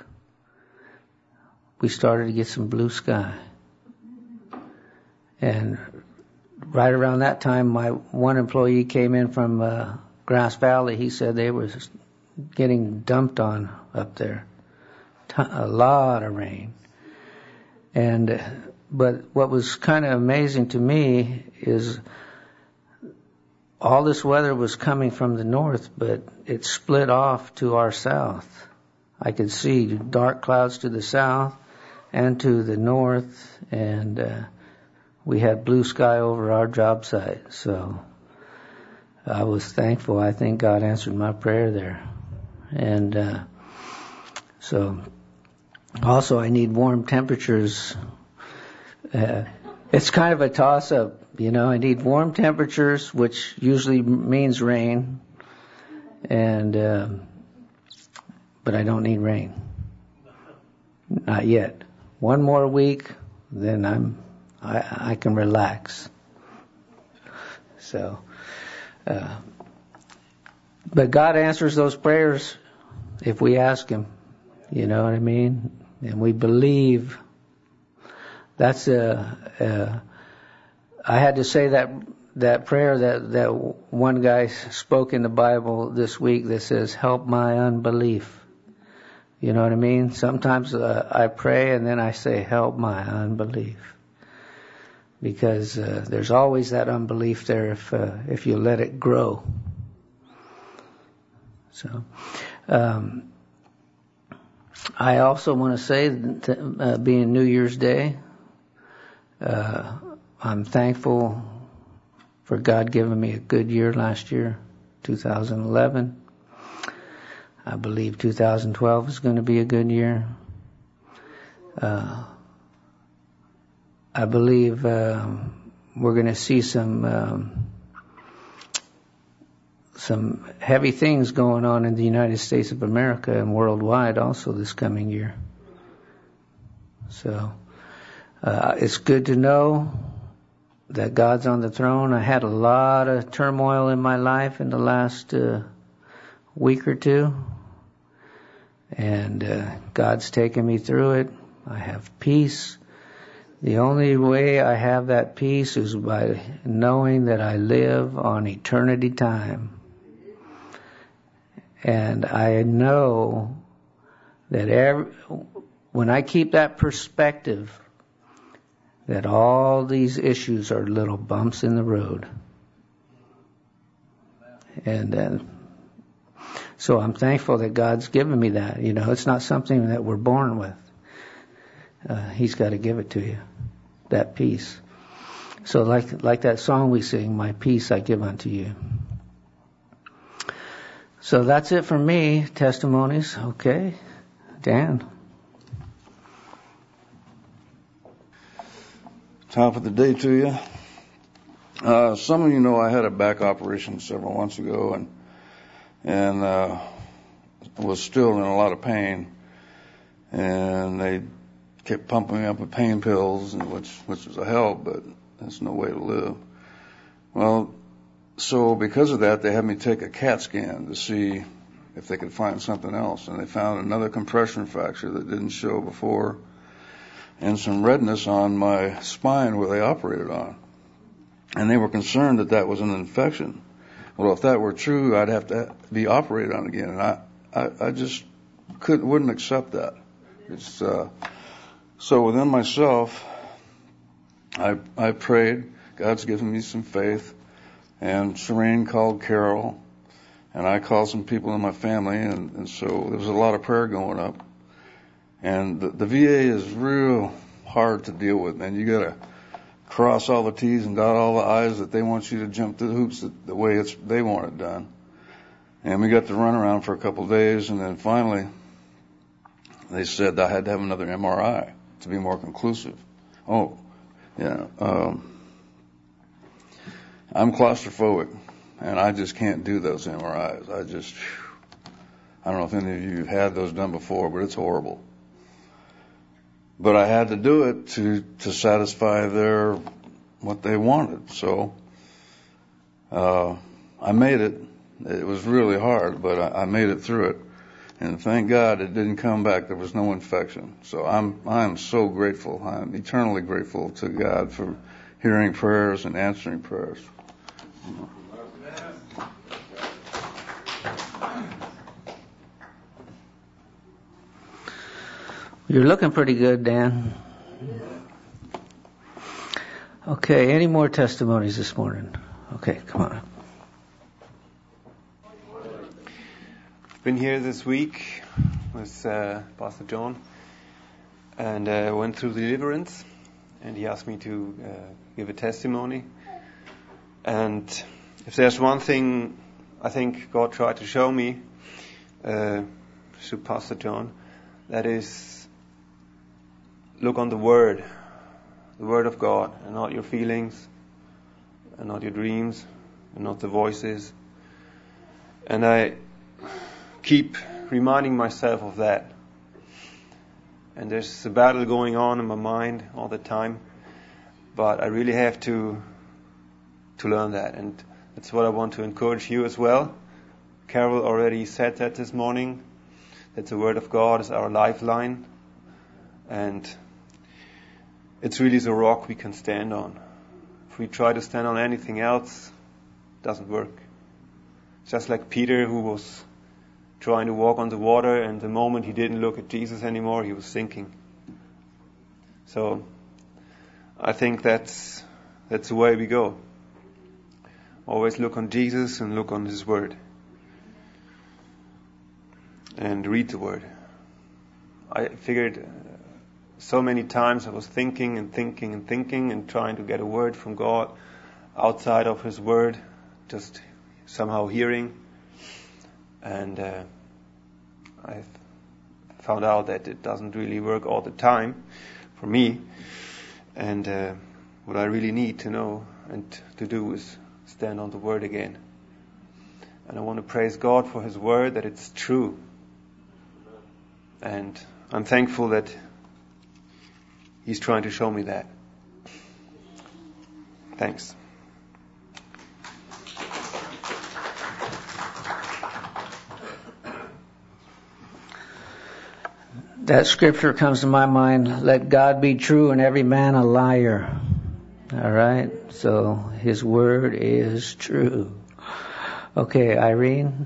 we started to get some blue sky. And right around that time, my one employee came in from uh, Grass Valley. He said they were getting dumped on up there. A lot of rain. And but what was kind of amazing to me is all this weather was coming from the north, but it split off to our south. I could see dark clouds to the south and to the north, and uh, we had blue sky over our job site. So I was thankful. I think God answered my prayer there. And uh, so also I need warm temperatures. Uh, it's kind of a toss-up, you know. I need warm temperatures, which usually means rain, and uh, but I don't need rain. Not yet. One more week, then I'm I, I can relax. So, uh, but God answers those prayers if we ask Him. You know what I mean? And we believe. That's a. a I had to say that that prayer that that one guy spoke in the Bible this week that says, "Help my unbelief." You know what I mean? Sometimes uh, I pray and then I say, "Help my unbelief," because uh, there's always that unbelief there if uh, if you let it grow. So, um, I also want to say that uh, being New Year's Day, uh, I'm thankful for God giving me a good year last year, two thousand eleven. I believe two thousand twelve is going to be a good year. Uh, I believe uh, we're going to see some um, some heavy things going on in the United States of America and worldwide also this coming year. So uh, it's good to know that God's on the throne. I had a lot of turmoil in my life in the last uh, week or two. And uh, God's taken me through it. I have peace. The only way I have that peace is by knowing that I live on eternity time. And I know that every, when I keep that perspective, that all these issues are little bumps in the road. And then uh, So I'm thankful that God's given me that. You know, it's not something that we're born with. Uh, he's got to give it to you, that peace. So like like that song we sing, "My peace I give unto you." So that's it for me. Testimonies. Okay. Dan. Top of the day to you. Uh, some of you know I had a back operation several months ago, and and uh, was still in a lot of pain. And they kept pumping me up with pain pills, and which which was a help, but that's no way to live. Well, so because of that, they had me take a CAT scan to see if they could find something else, and they found another compression fracture that didn't show before, and some redness on my spine where they operated on. And they were concerned that that was an infection. Well, if that were true, I'd have to be operated on again, and I, I, I just couldn't, wouldn't accept that. It's uh, so within myself, I I prayed. God's given me some faith, and Serene called Carol, and I called some people in my family, and, and so there was a lot of prayer going up. And the, the V A is real hard to deal with, man. You gotta cross all the T's and dot all the I's that they want you to jump through the hoops the, the way it's they want it done. And we got to run around for a couple of days, and then finally they said I had to have another M R I to be more conclusive. Oh, yeah. Um, I'm claustrophobic, and I just can't do those M R Is. I just, I don't know if any of you have had those done before, but it's horrible. But I had to do it to, to satisfy their, what they wanted. So, uh, I made it. It was really hard, but I, I made it through it. And thank God it didn't come back. There was no infection. So I'm, I'm so grateful. I'm eternally grateful to God for hearing prayers and answering prayers. You're looking pretty good, Dan. Okay, any more testimonies this morning? Okay, come on. I've been here this week with uh, Pastor John, and uh, went through the deliverance, and he asked me to uh, give a testimony. And if there's one thing I think God tried to show me uh, through Pastor John, that is, look on the Word, the Word of God, and not your feelings, and not your dreams, and not the voices. And I keep reminding myself of that. And there's a battle going on in my mind all the time, but I really have to to learn that, and that's what I want to encourage you as well. Carol already said that this morning, that the Word of God is our lifeline, and it's really the rock we can stand on. If we try to stand on anything else, it doesn't work. Just like Peter, who was trying to walk on the water, and the moment he didn't look at Jesus anymore, he was sinking. So I think that's that's the way we go. Always look on Jesus and look on His Word. And read the Word. I figured so many times I was thinking and thinking and thinking and trying to get a word from God outside of His Word, just somehow hearing. And uh, I found out that it doesn't really work all the time for me. And uh, what I really need to know and to do is stand on the Word again. And I want to praise God for His Word, that it's true. And I'm thankful that He's trying to show me that. Thanks. That scripture comes to my mind, let God be true and every man a liar. All right? So His Word is true. Okay, Irene.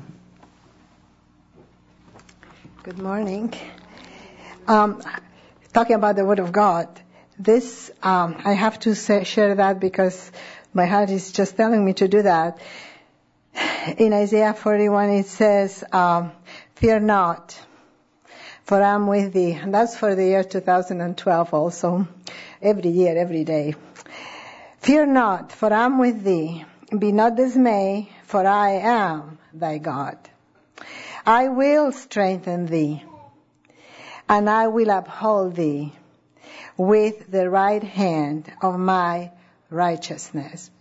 Good morning. Um, talking about the Word of God, this, um, I have to say, share that because my heart is just telling me to do that. In Isaiah forty-one, it says, um, fear not, for I am with thee. And that's for the year two thousand twelve also. Every year, every day. Fear not, for I am with thee. Be not dismayed, for I am thy God. I will strengthen thee, and I will uphold thee with the right hand of my righteousness.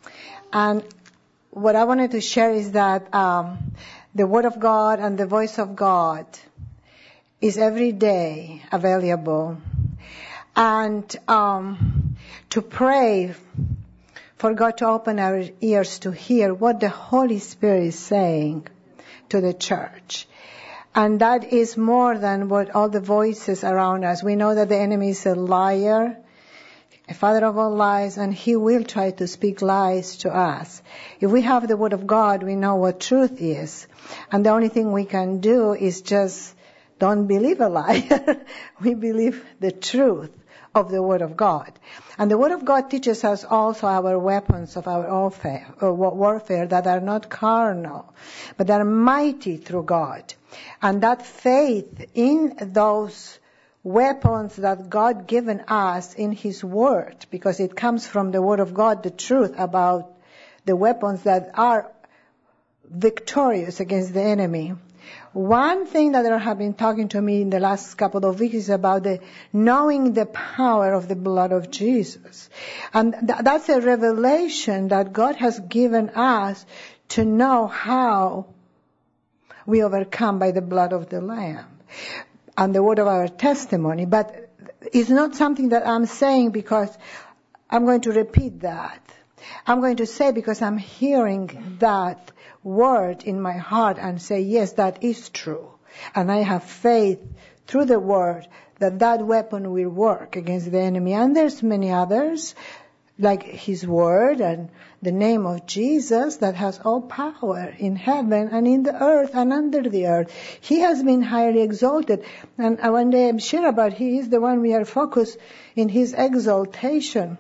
And what I wanted to share is that um, the Word of God and the voice of God is every day available. And um, to pray for God to open our ears to hear what the Holy Spirit is saying to the church. And that is more than what all the voices around us. We know that the enemy is a liar, a father of all lies, and he will try to speak lies to us. If we have the Word of God, we know what truth is. And the only thing we can do is just don't believe a liar. We believe the truth of the Word of God. And the Word of God teaches us also our weapons of our warfare, uh, warfare that are not carnal, but are mighty through God. And that faith in those weapons that God given us in His Word, because it comes from the Word of God, the truth about the weapons that are victorious against the enemy. One thing that they have been talking to me in the last couple of weeks is about the knowing the power of the blood of Jesus. And th- that's a revelation that God has given us to know how we overcome by the blood of the Lamb and the word of our testimony. But it's not something that I'm saying because I'm going to repeat that. I'm going to say because I'm hearing that word in my heart and say, yes, that is true. And I have faith through the word that that weapon will work against the enemy. And there's many others, like His word and the name of Jesus that has all power in heaven and in the earth and under the earth. He has been highly exalted. And one day I'm sure about He is the one we are focused in His exaltation,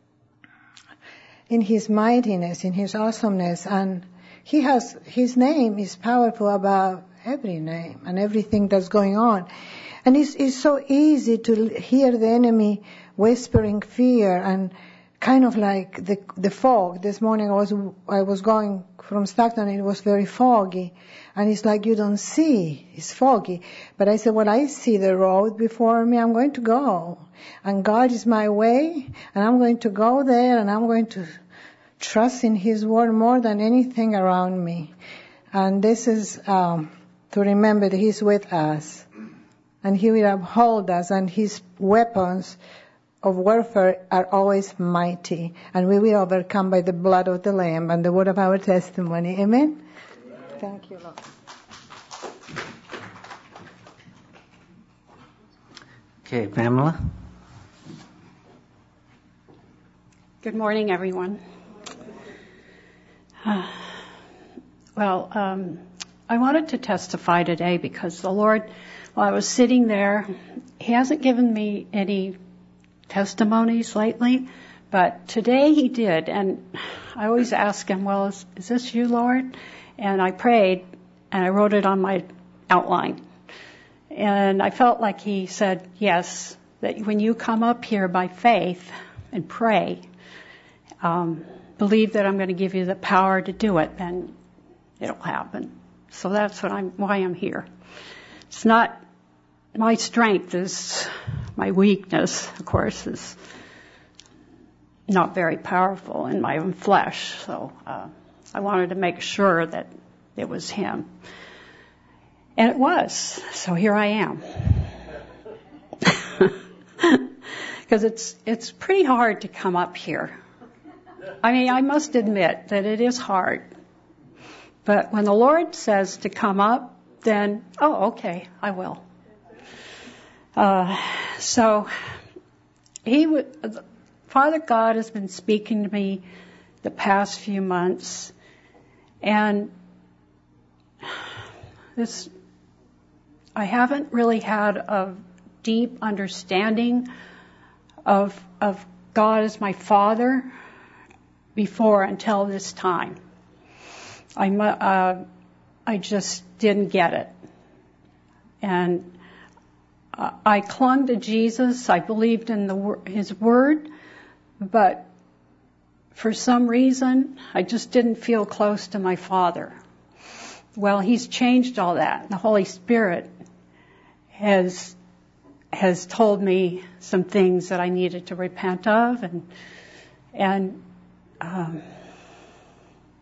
in His mightiness, in His awesomeness. And He has, His name is powerful above every name and everything that's going on. And it's, it's so easy to hear the enemy whispering fear and kind of like the the fog. This morning I was I was going from Stockton and it was very foggy. And it's like you don't see. It's foggy. But I said, well, I see the road before me. I'm going to go. And God is my way. And I'm going to go there and I'm going to trust in His word more than anything around me. And this is um, to remember that He's with us. And He will uphold us. And His weapons of warfare are always mighty. And we will overcome by the blood of the Lamb and the word of our testimony. Amen? Amen. Thank you, Lord. Okay, Pamela. Good morning, everyone. Uh, well, um, I wanted to testify today because the Lord, while I was sitting there, He hasn't given me any testimonies lately, but today He did. And I always ask Him, well, is, is this you, Lord? And I prayed, and I wrote it on my outline. And I felt like He said, yes, that when you come up here by faith and pray, um, believe that I'm going to give you the power to do it, then it'll happen. So that's what I'm, why I'm here. It's not, my strength is, my weakness, of course, is not very powerful in my own flesh. So uh, I wanted to make sure that it was Him. And it was. So here I am. Because it's it's pretty hard to come up here. I mean, I must admit that it is hard. But when the Lord says to come up, then, oh, okay, I will. Uh, so, He w- Father God has been speaking to me the past few months, and this, I haven't really had a deep understanding of of God as my Father before until this time. I uh, I just didn't get it, and uh, I clung to Jesus. I believed in the His word, but for some reason I just didn't feel close to my Father. Well, He's changed all that. The Holy Spirit has has told me some things that I needed to repent of, and and um,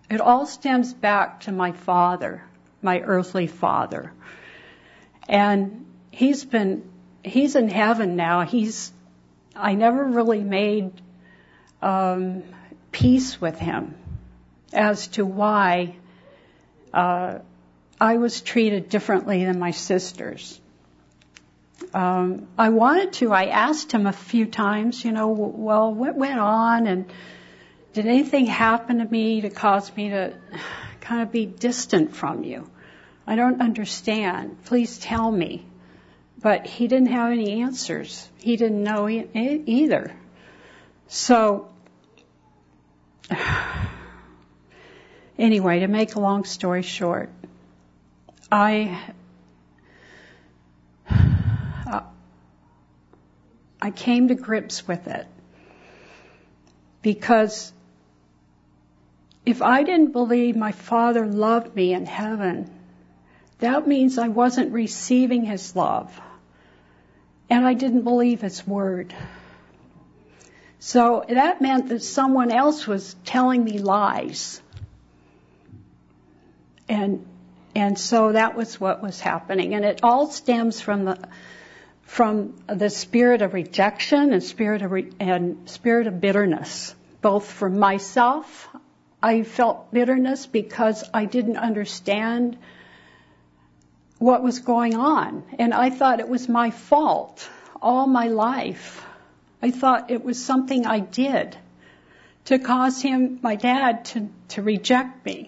It all stems back to my father, my earthly father. And he's been, he's in heaven now. He's, I never really made um, peace with him as to why uh, I was treated differently than my sisters. Um, I wanted to. I asked him a few times, you know, well, what went on, and did anything happen to me to cause me to kind of be distant from you? I don't understand. Please tell me. But he didn't have any answers. He didn't know e- either. So, anyway, to make a long story short, I uh, I came to grips with it because if I didn't believe my Father loved me in heaven, that means I wasn't receiving His love. And I didn't believe His word. So that meant that someone else was telling me lies. And and so that was what was happening. And it all stems from the from the spirit of rejection and spirit of re- and spirit of bitterness, both for myself. I felt bitterness because I didn't understand what was going on. And I thought it was my fault all my life. I thought it was something I did to cause him, my dad, to, to reject me.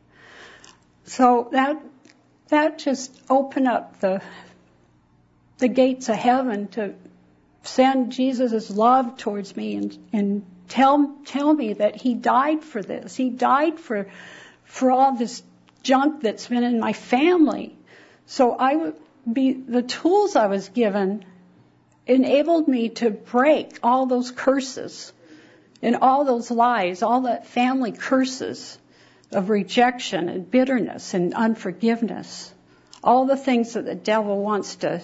So that that just opened up the the gates of heaven to send Jesus' love towards me and, and tell tell me that He died for this. He died for for all this junk that's been in my family. So I would be, the tools I was given enabled me to break all those curses and all those lies, all that family curses of rejection and bitterness and unforgiveness, all the things that the devil wants to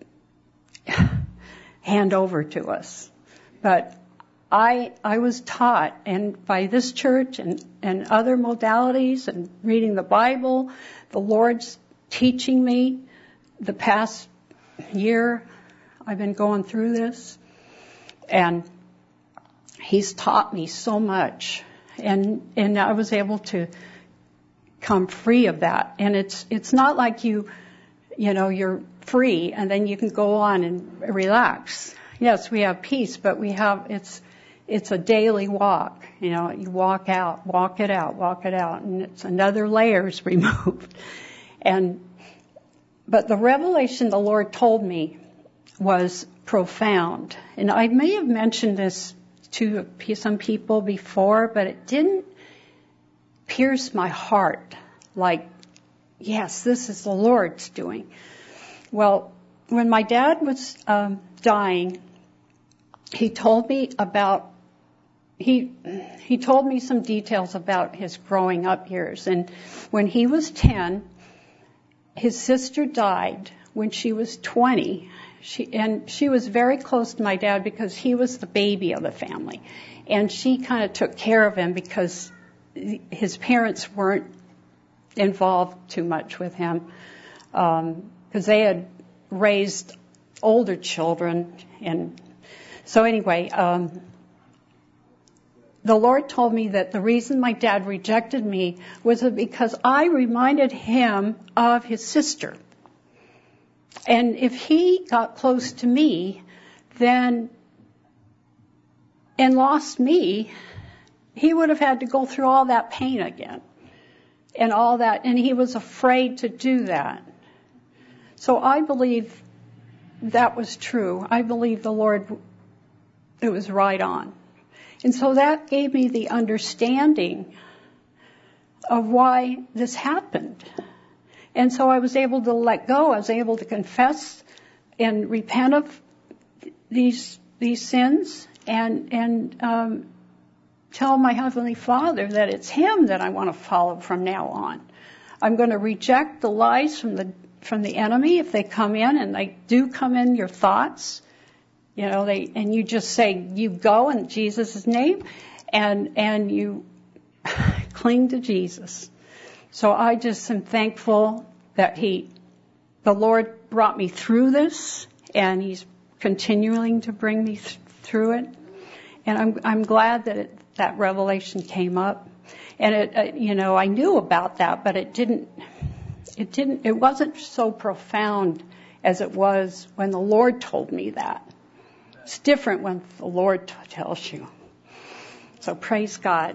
hand over to us. But I I was taught, and by this church and, and other modalities and reading the Bible, the Lord's teaching me the past year. I've been going through this, and He's taught me so much, and and I was able to come free of that. And it's it's not like you, you know, you're free and then you can go on and relax. Yes, we have peace, but we have it's it's a daily walk. You know, you walk out, walk it out, walk it out, and it's another layer's removed. And but the revelation the Lord told me was profound. And I may have mentioned this to some people before, but it didn't pierce my heart like, yes, this is the Lord's doing. Well, when my dad was um, dying, he told me about he he told me some details about his growing up years. And when he was ten, his sister died when she was twenty. She, and she was very close to my dad because he was the baby of the family. And she kind of took care of him because his parents weren't involved too much with him. Um, because they had raised older children. And so anyway, um, the Lord told me that the reason my dad rejected me was because I reminded him of his sister. And if he got close to me, then, and lost me, he would have had to go through all that pain again. And all that, and he was afraid to do that. So I believe that was true. I believe the Lord, it was right on. And so that gave me the understanding of why this happened. And so I was able to let go. I was able to confess and repent of these these sins and and um, tell my Heavenly Father that it's Him that I want to follow from now on. I'm going to reject the lies from the from the enemy if they come in, and they do come in your thoughts. You know, they and you just say, you go in Jesus' name, and and you cling to Jesus. So I just am thankful that he, the Lord brought me through this, and he's continuing to bring me th- through it. And I'm I'm glad that it, that revelation came up. And it, uh, you know, I knew about that, but it didn't, it didn't, it wasn't so profound as it was when the Lord told me that. It's different when the Lord t- tells you. So praise God.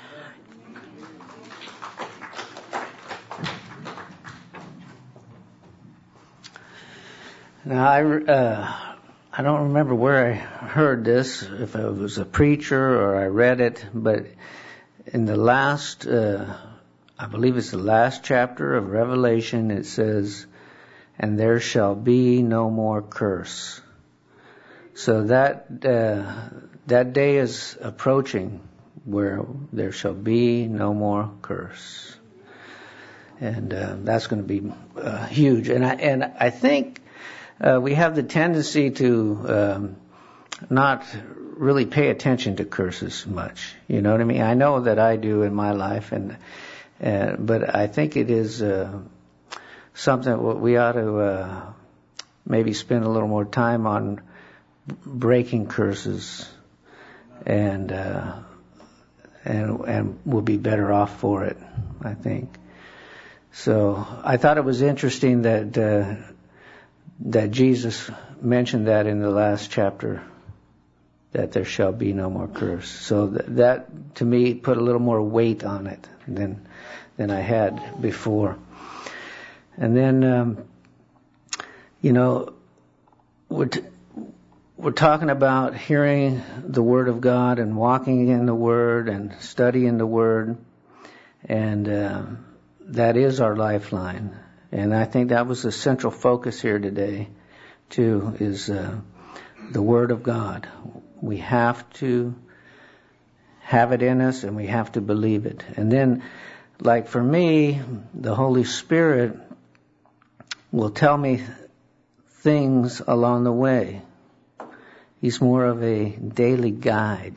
Now, I, uh, I don't remember where I heard this, if it was a preacher or I read it, but in the last, uh, I believe it's the last chapter of Revelation, it says, and there shall be no more curse. So that, uh, that day is approaching where there shall be no more curse. And, uh, that's going to be, uh, huge. And I, and I think, uh, we have the tendency to, um, not really pay attention to curses much. You know what I mean? I know that I do in my life, and uh, but I think it is uh, something that we ought to uh, maybe spend a little more time on breaking curses, and uh, and and we'll be better off for it, I think. So I thought it was interesting that uh, that Jesus mentioned that in the last chapter, that there shall be no more curse. So th- that, to me, put a little more weight on it than than I had before. And then, um, you know, we're, t- we're talking about hearing the Word of God and walking in the Word and studying the Word. And uh, that is our lifeline. And I think that was the central focus here today, too, is uh, the Word of God. We have to have it in us, and we have to believe it. And then, like for me, the Holy Spirit will tell me things along the way. He's more of a daily guide.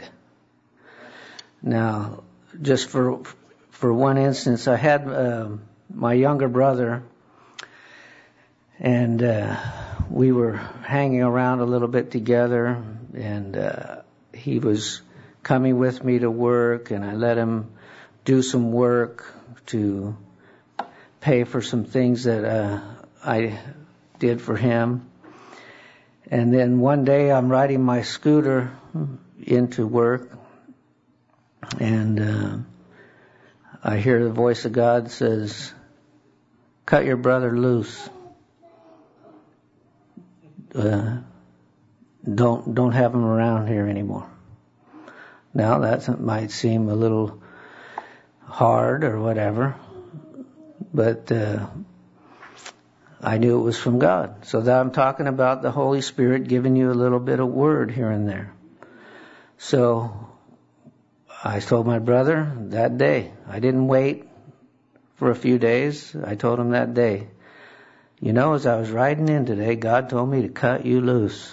Now, just for for one instance, I had uh, my younger brother, and uh, we were hanging around a little bit together, and uh, he was coming with me to work, and I let him do some work to pay for some things that uh, I did for him. And then one day I'm riding my scooter into work, and uh, I hear the voice of God says, "Cut your brother loose. Uh, don't don't have him around here anymore." Now that might seem a little hard or whatever, but uh, I knew it was from God. So that I'm talking about the Holy Spirit giving you a little bit of word here and there. So I told my brother that day. I didn't wait for a few days. I told him that day, you know, as I was riding in today, God told me to cut you loose.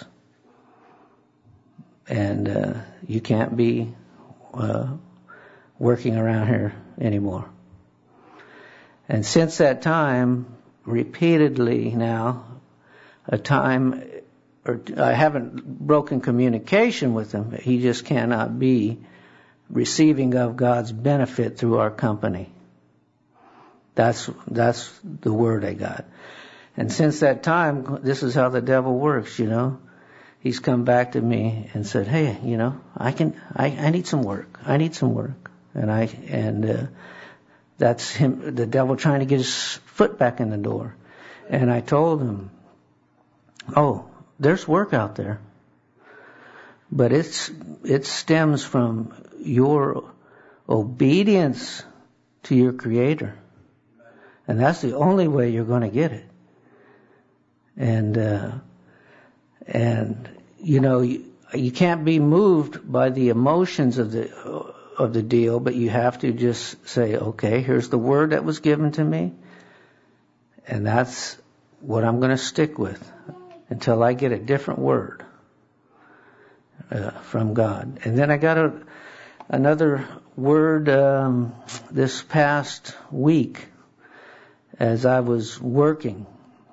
And uh, you can't be uh, working around here anymore. And since that time, repeatedly now, a time, or I haven't broken communication with him. He just cannot be receiving of God's benefit through our company. That's that's the word I got. And since that time, this is how the devil works, you know. He's come back to me and said, "Hey, you know, I can, I, I need some work. I need some work." And I, and uh, that's him, the devil trying to get his foot back in the door. And I told him, "Oh, there's work out there, but it's it stems from your obedience to your Creator, and that's the only way you're going to get it." And uh, and you know, you, you can't be moved by the emotions of the of the deal, but you have to just say, "Okay, here's the word that was given to me, and that's what I'm going to stick with until I get a different word uh, from God." And then I got a another word um, this past week as I was working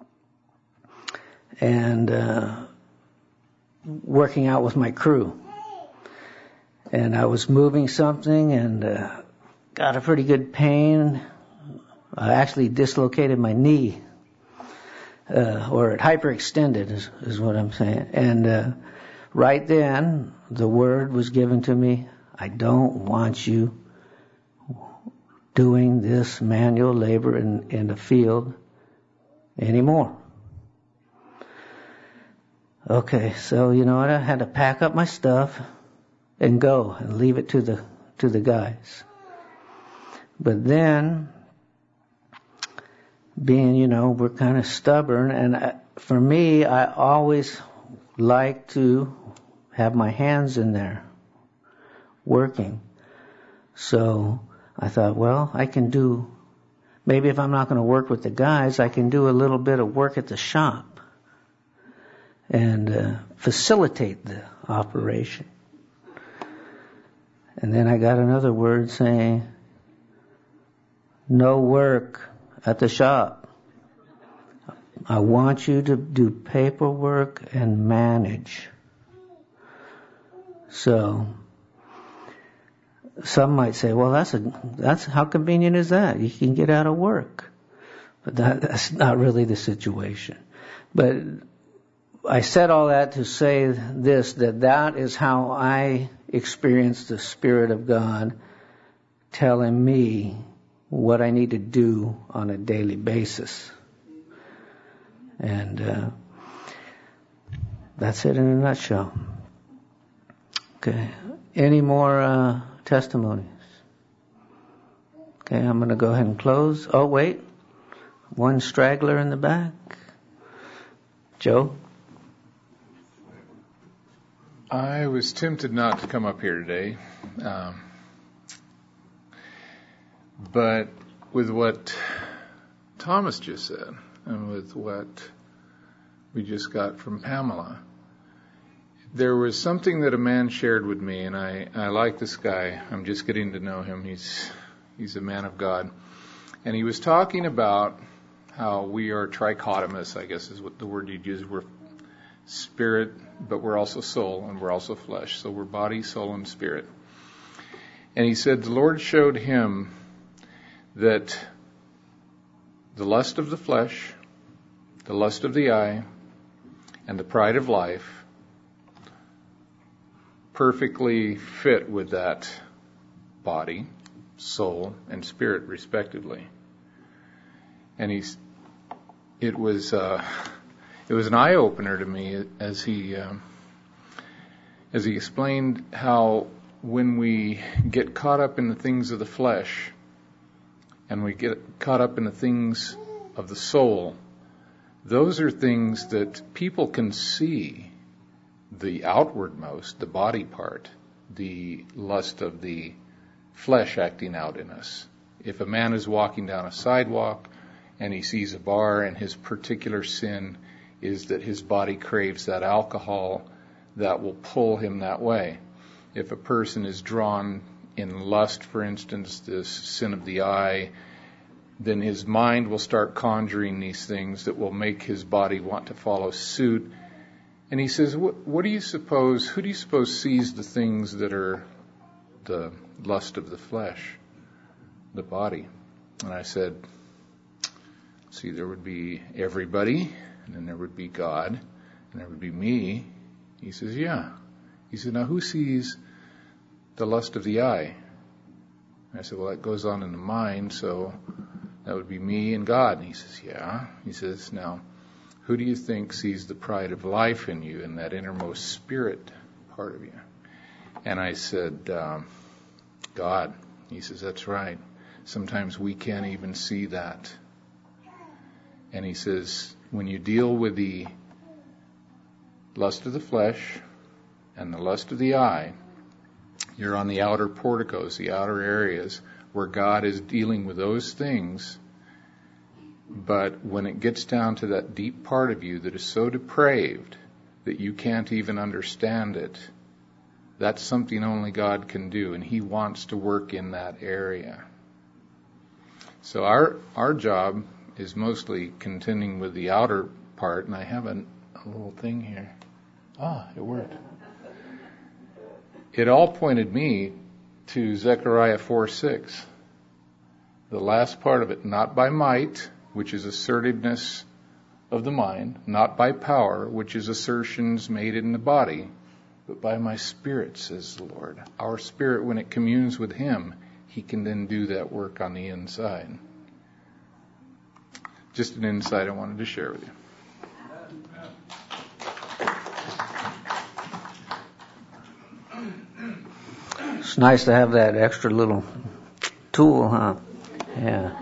and uh, working out with my crew. And I was moving something and uh, got a pretty good pain. I actually dislocated my knee, uh, or it hyperextended is, is what I'm saying. And uh, right then, the word was given to me, I don't want you doing this manual labor in, in the field anymore. Okay, so you know what? I had to pack up my stuff and go and leave it to the to the guys. But then, being, you know, we're kind of stubborn, and I, for me, I always like to have my hands in there working. So I thought, well, I can do, maybe if I'm not going to work with the guys, I can do a little bit of work at the shop and uh, facilitate the operation. And then I got another word saying, no work at the shop. I want you to do paperwork and manage. So, some might say, well, that's a, that's, how convenient is that? You can get out of work. But that, that's not really the situation. But I said all that to say this, that that is how I experience the Spirit of God telling me what I need to do on a daily basis. And uh, that's it in a nutshell. Okay. Any more uh, testimonies? Okay, I'm going to go ahead and close. Oh, wait. One straggler in the back. Joe? I was tempted not to come up here today. Um, but with what Thomas just said, and with what we just got from Pamela, there was something that a man shared with me, and I, I like this guy. I'm just getting to know him. He's he's a man of God. And he was talking about how we are trichotomous, I guess is what the word you'd use. We're spirit, but we're also soul, and we're also flesh. So we're body, soul, and spirit. And he said the Lord showed him that the lust of the flesh, the lust of the eye, and the pride of life perfectly fit with that body, soul, and spirit, respectively. And he's, it was, uh, it was an eye opener to me as he, um, as he explained how when we get caught up in the things of the flesh, and we get caught up in the things of the soul, those are things that people can see. The outwardmost, the body part, the lust of the flesh acting out in us. If a man is walking down a sidewalk and he sees a bar and his particular sin is that his body craves that alcohol, that will pull him that way. If a person is drawn in lust, for instance, this sin of the eye, then his mind will start conjuring these things that will make his body want to follow suit. And he says, what, what do you suppose, who do you suppose sees the things that are the lust of the flesh, the body? And I said, see, there would be everybody, and then there would be God, and there would be me. He says, yeah. He said, now who sees the lust of the eye? And I said, well, that goes on in the mind, so that would be me and God. And he says, yeah. He says, now, who do you think sees the pride of life in you, in that innermost spirit part of you? And I said, um, God. He says, that's right. Sometimes we can't even see that. And he says, when you deal with the lust of the flesh and the lust of the eye, you're on the outer porticos, the outer areas where God is dealing with those things. But when it gets down to that deep part of you that is so depraved that you can't even understand it, That's something only God can do, and He wants to work in that area. So our our job is mostly contending with the outer part, and I have a, a little thing here. Ah, it worked. It all pointed me to Zechariah four six. The last part of it, not by might, which is assertiveness of the mind, not by power, which is assertions made in the body, but by my Spirit, says the Lord. Our spirit, when it communes with Him, He can then do that work on the inside. Just an insight I wanted to share with you. It's nice to have that extra little tool, huh? Yeah.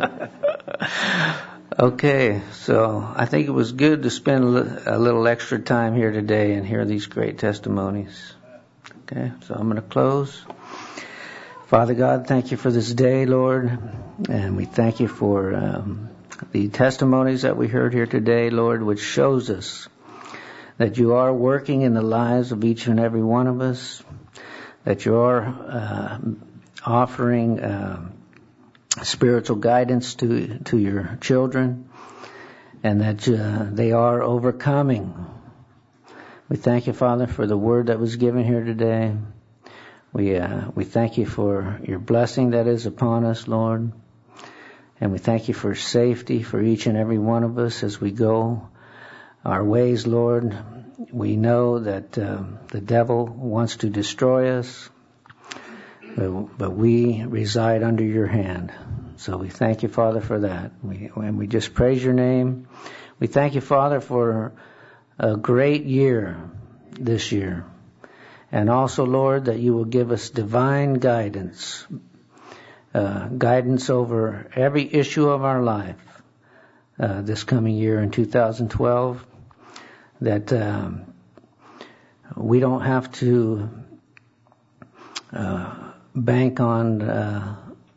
Okay, so I think it was good to spend a little extra time here today and hear these great testimonies. Okay, so I'm going to close. Father God, thank you for this day, Lord, and we thank you for um, the testimonies that we heard here today, Lord, which shows us that you are working in the lives of each and every one of us, that you are uh, offering uh, spiritual guidance to to your children, and that uh, they are overcoming. We thank you, Father, for the word that was given here today. We uh, we thank you for your blessing that is upon us, Lord, and we thank you for safety for each and every one of us as we go our ways, Lord. We know that um, the devil wants to destroy us, but, but we reside under your hand. So we thank you, Father, for that. We, and we just praise your name. We thank you, Father, for a great year this year. And also, Lord, that you will give us divine guidance, uh, guidance over every issue of our life uh, this coming year in two thousand twelve, that um, we don't have to uh, bank on uh,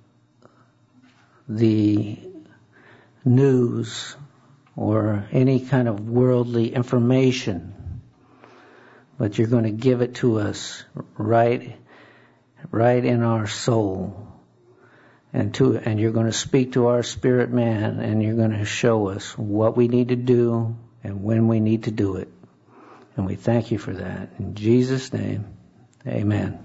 the news or any kind of worldly information, but you're going to give it to us right, right in our soul, and to, and you're going to speak to our spirit man, and you're going to show us what we need to do and when we need to do it. And we thank you for that. In Jesus' name, amen.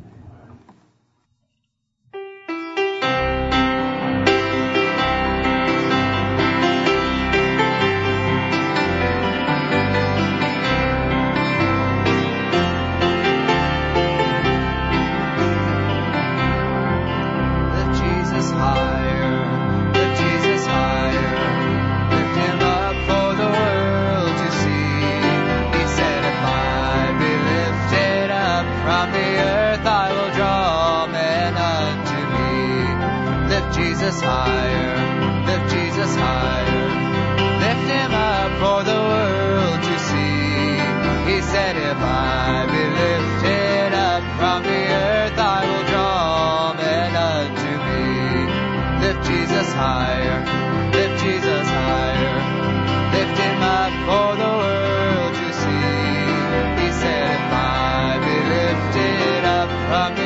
From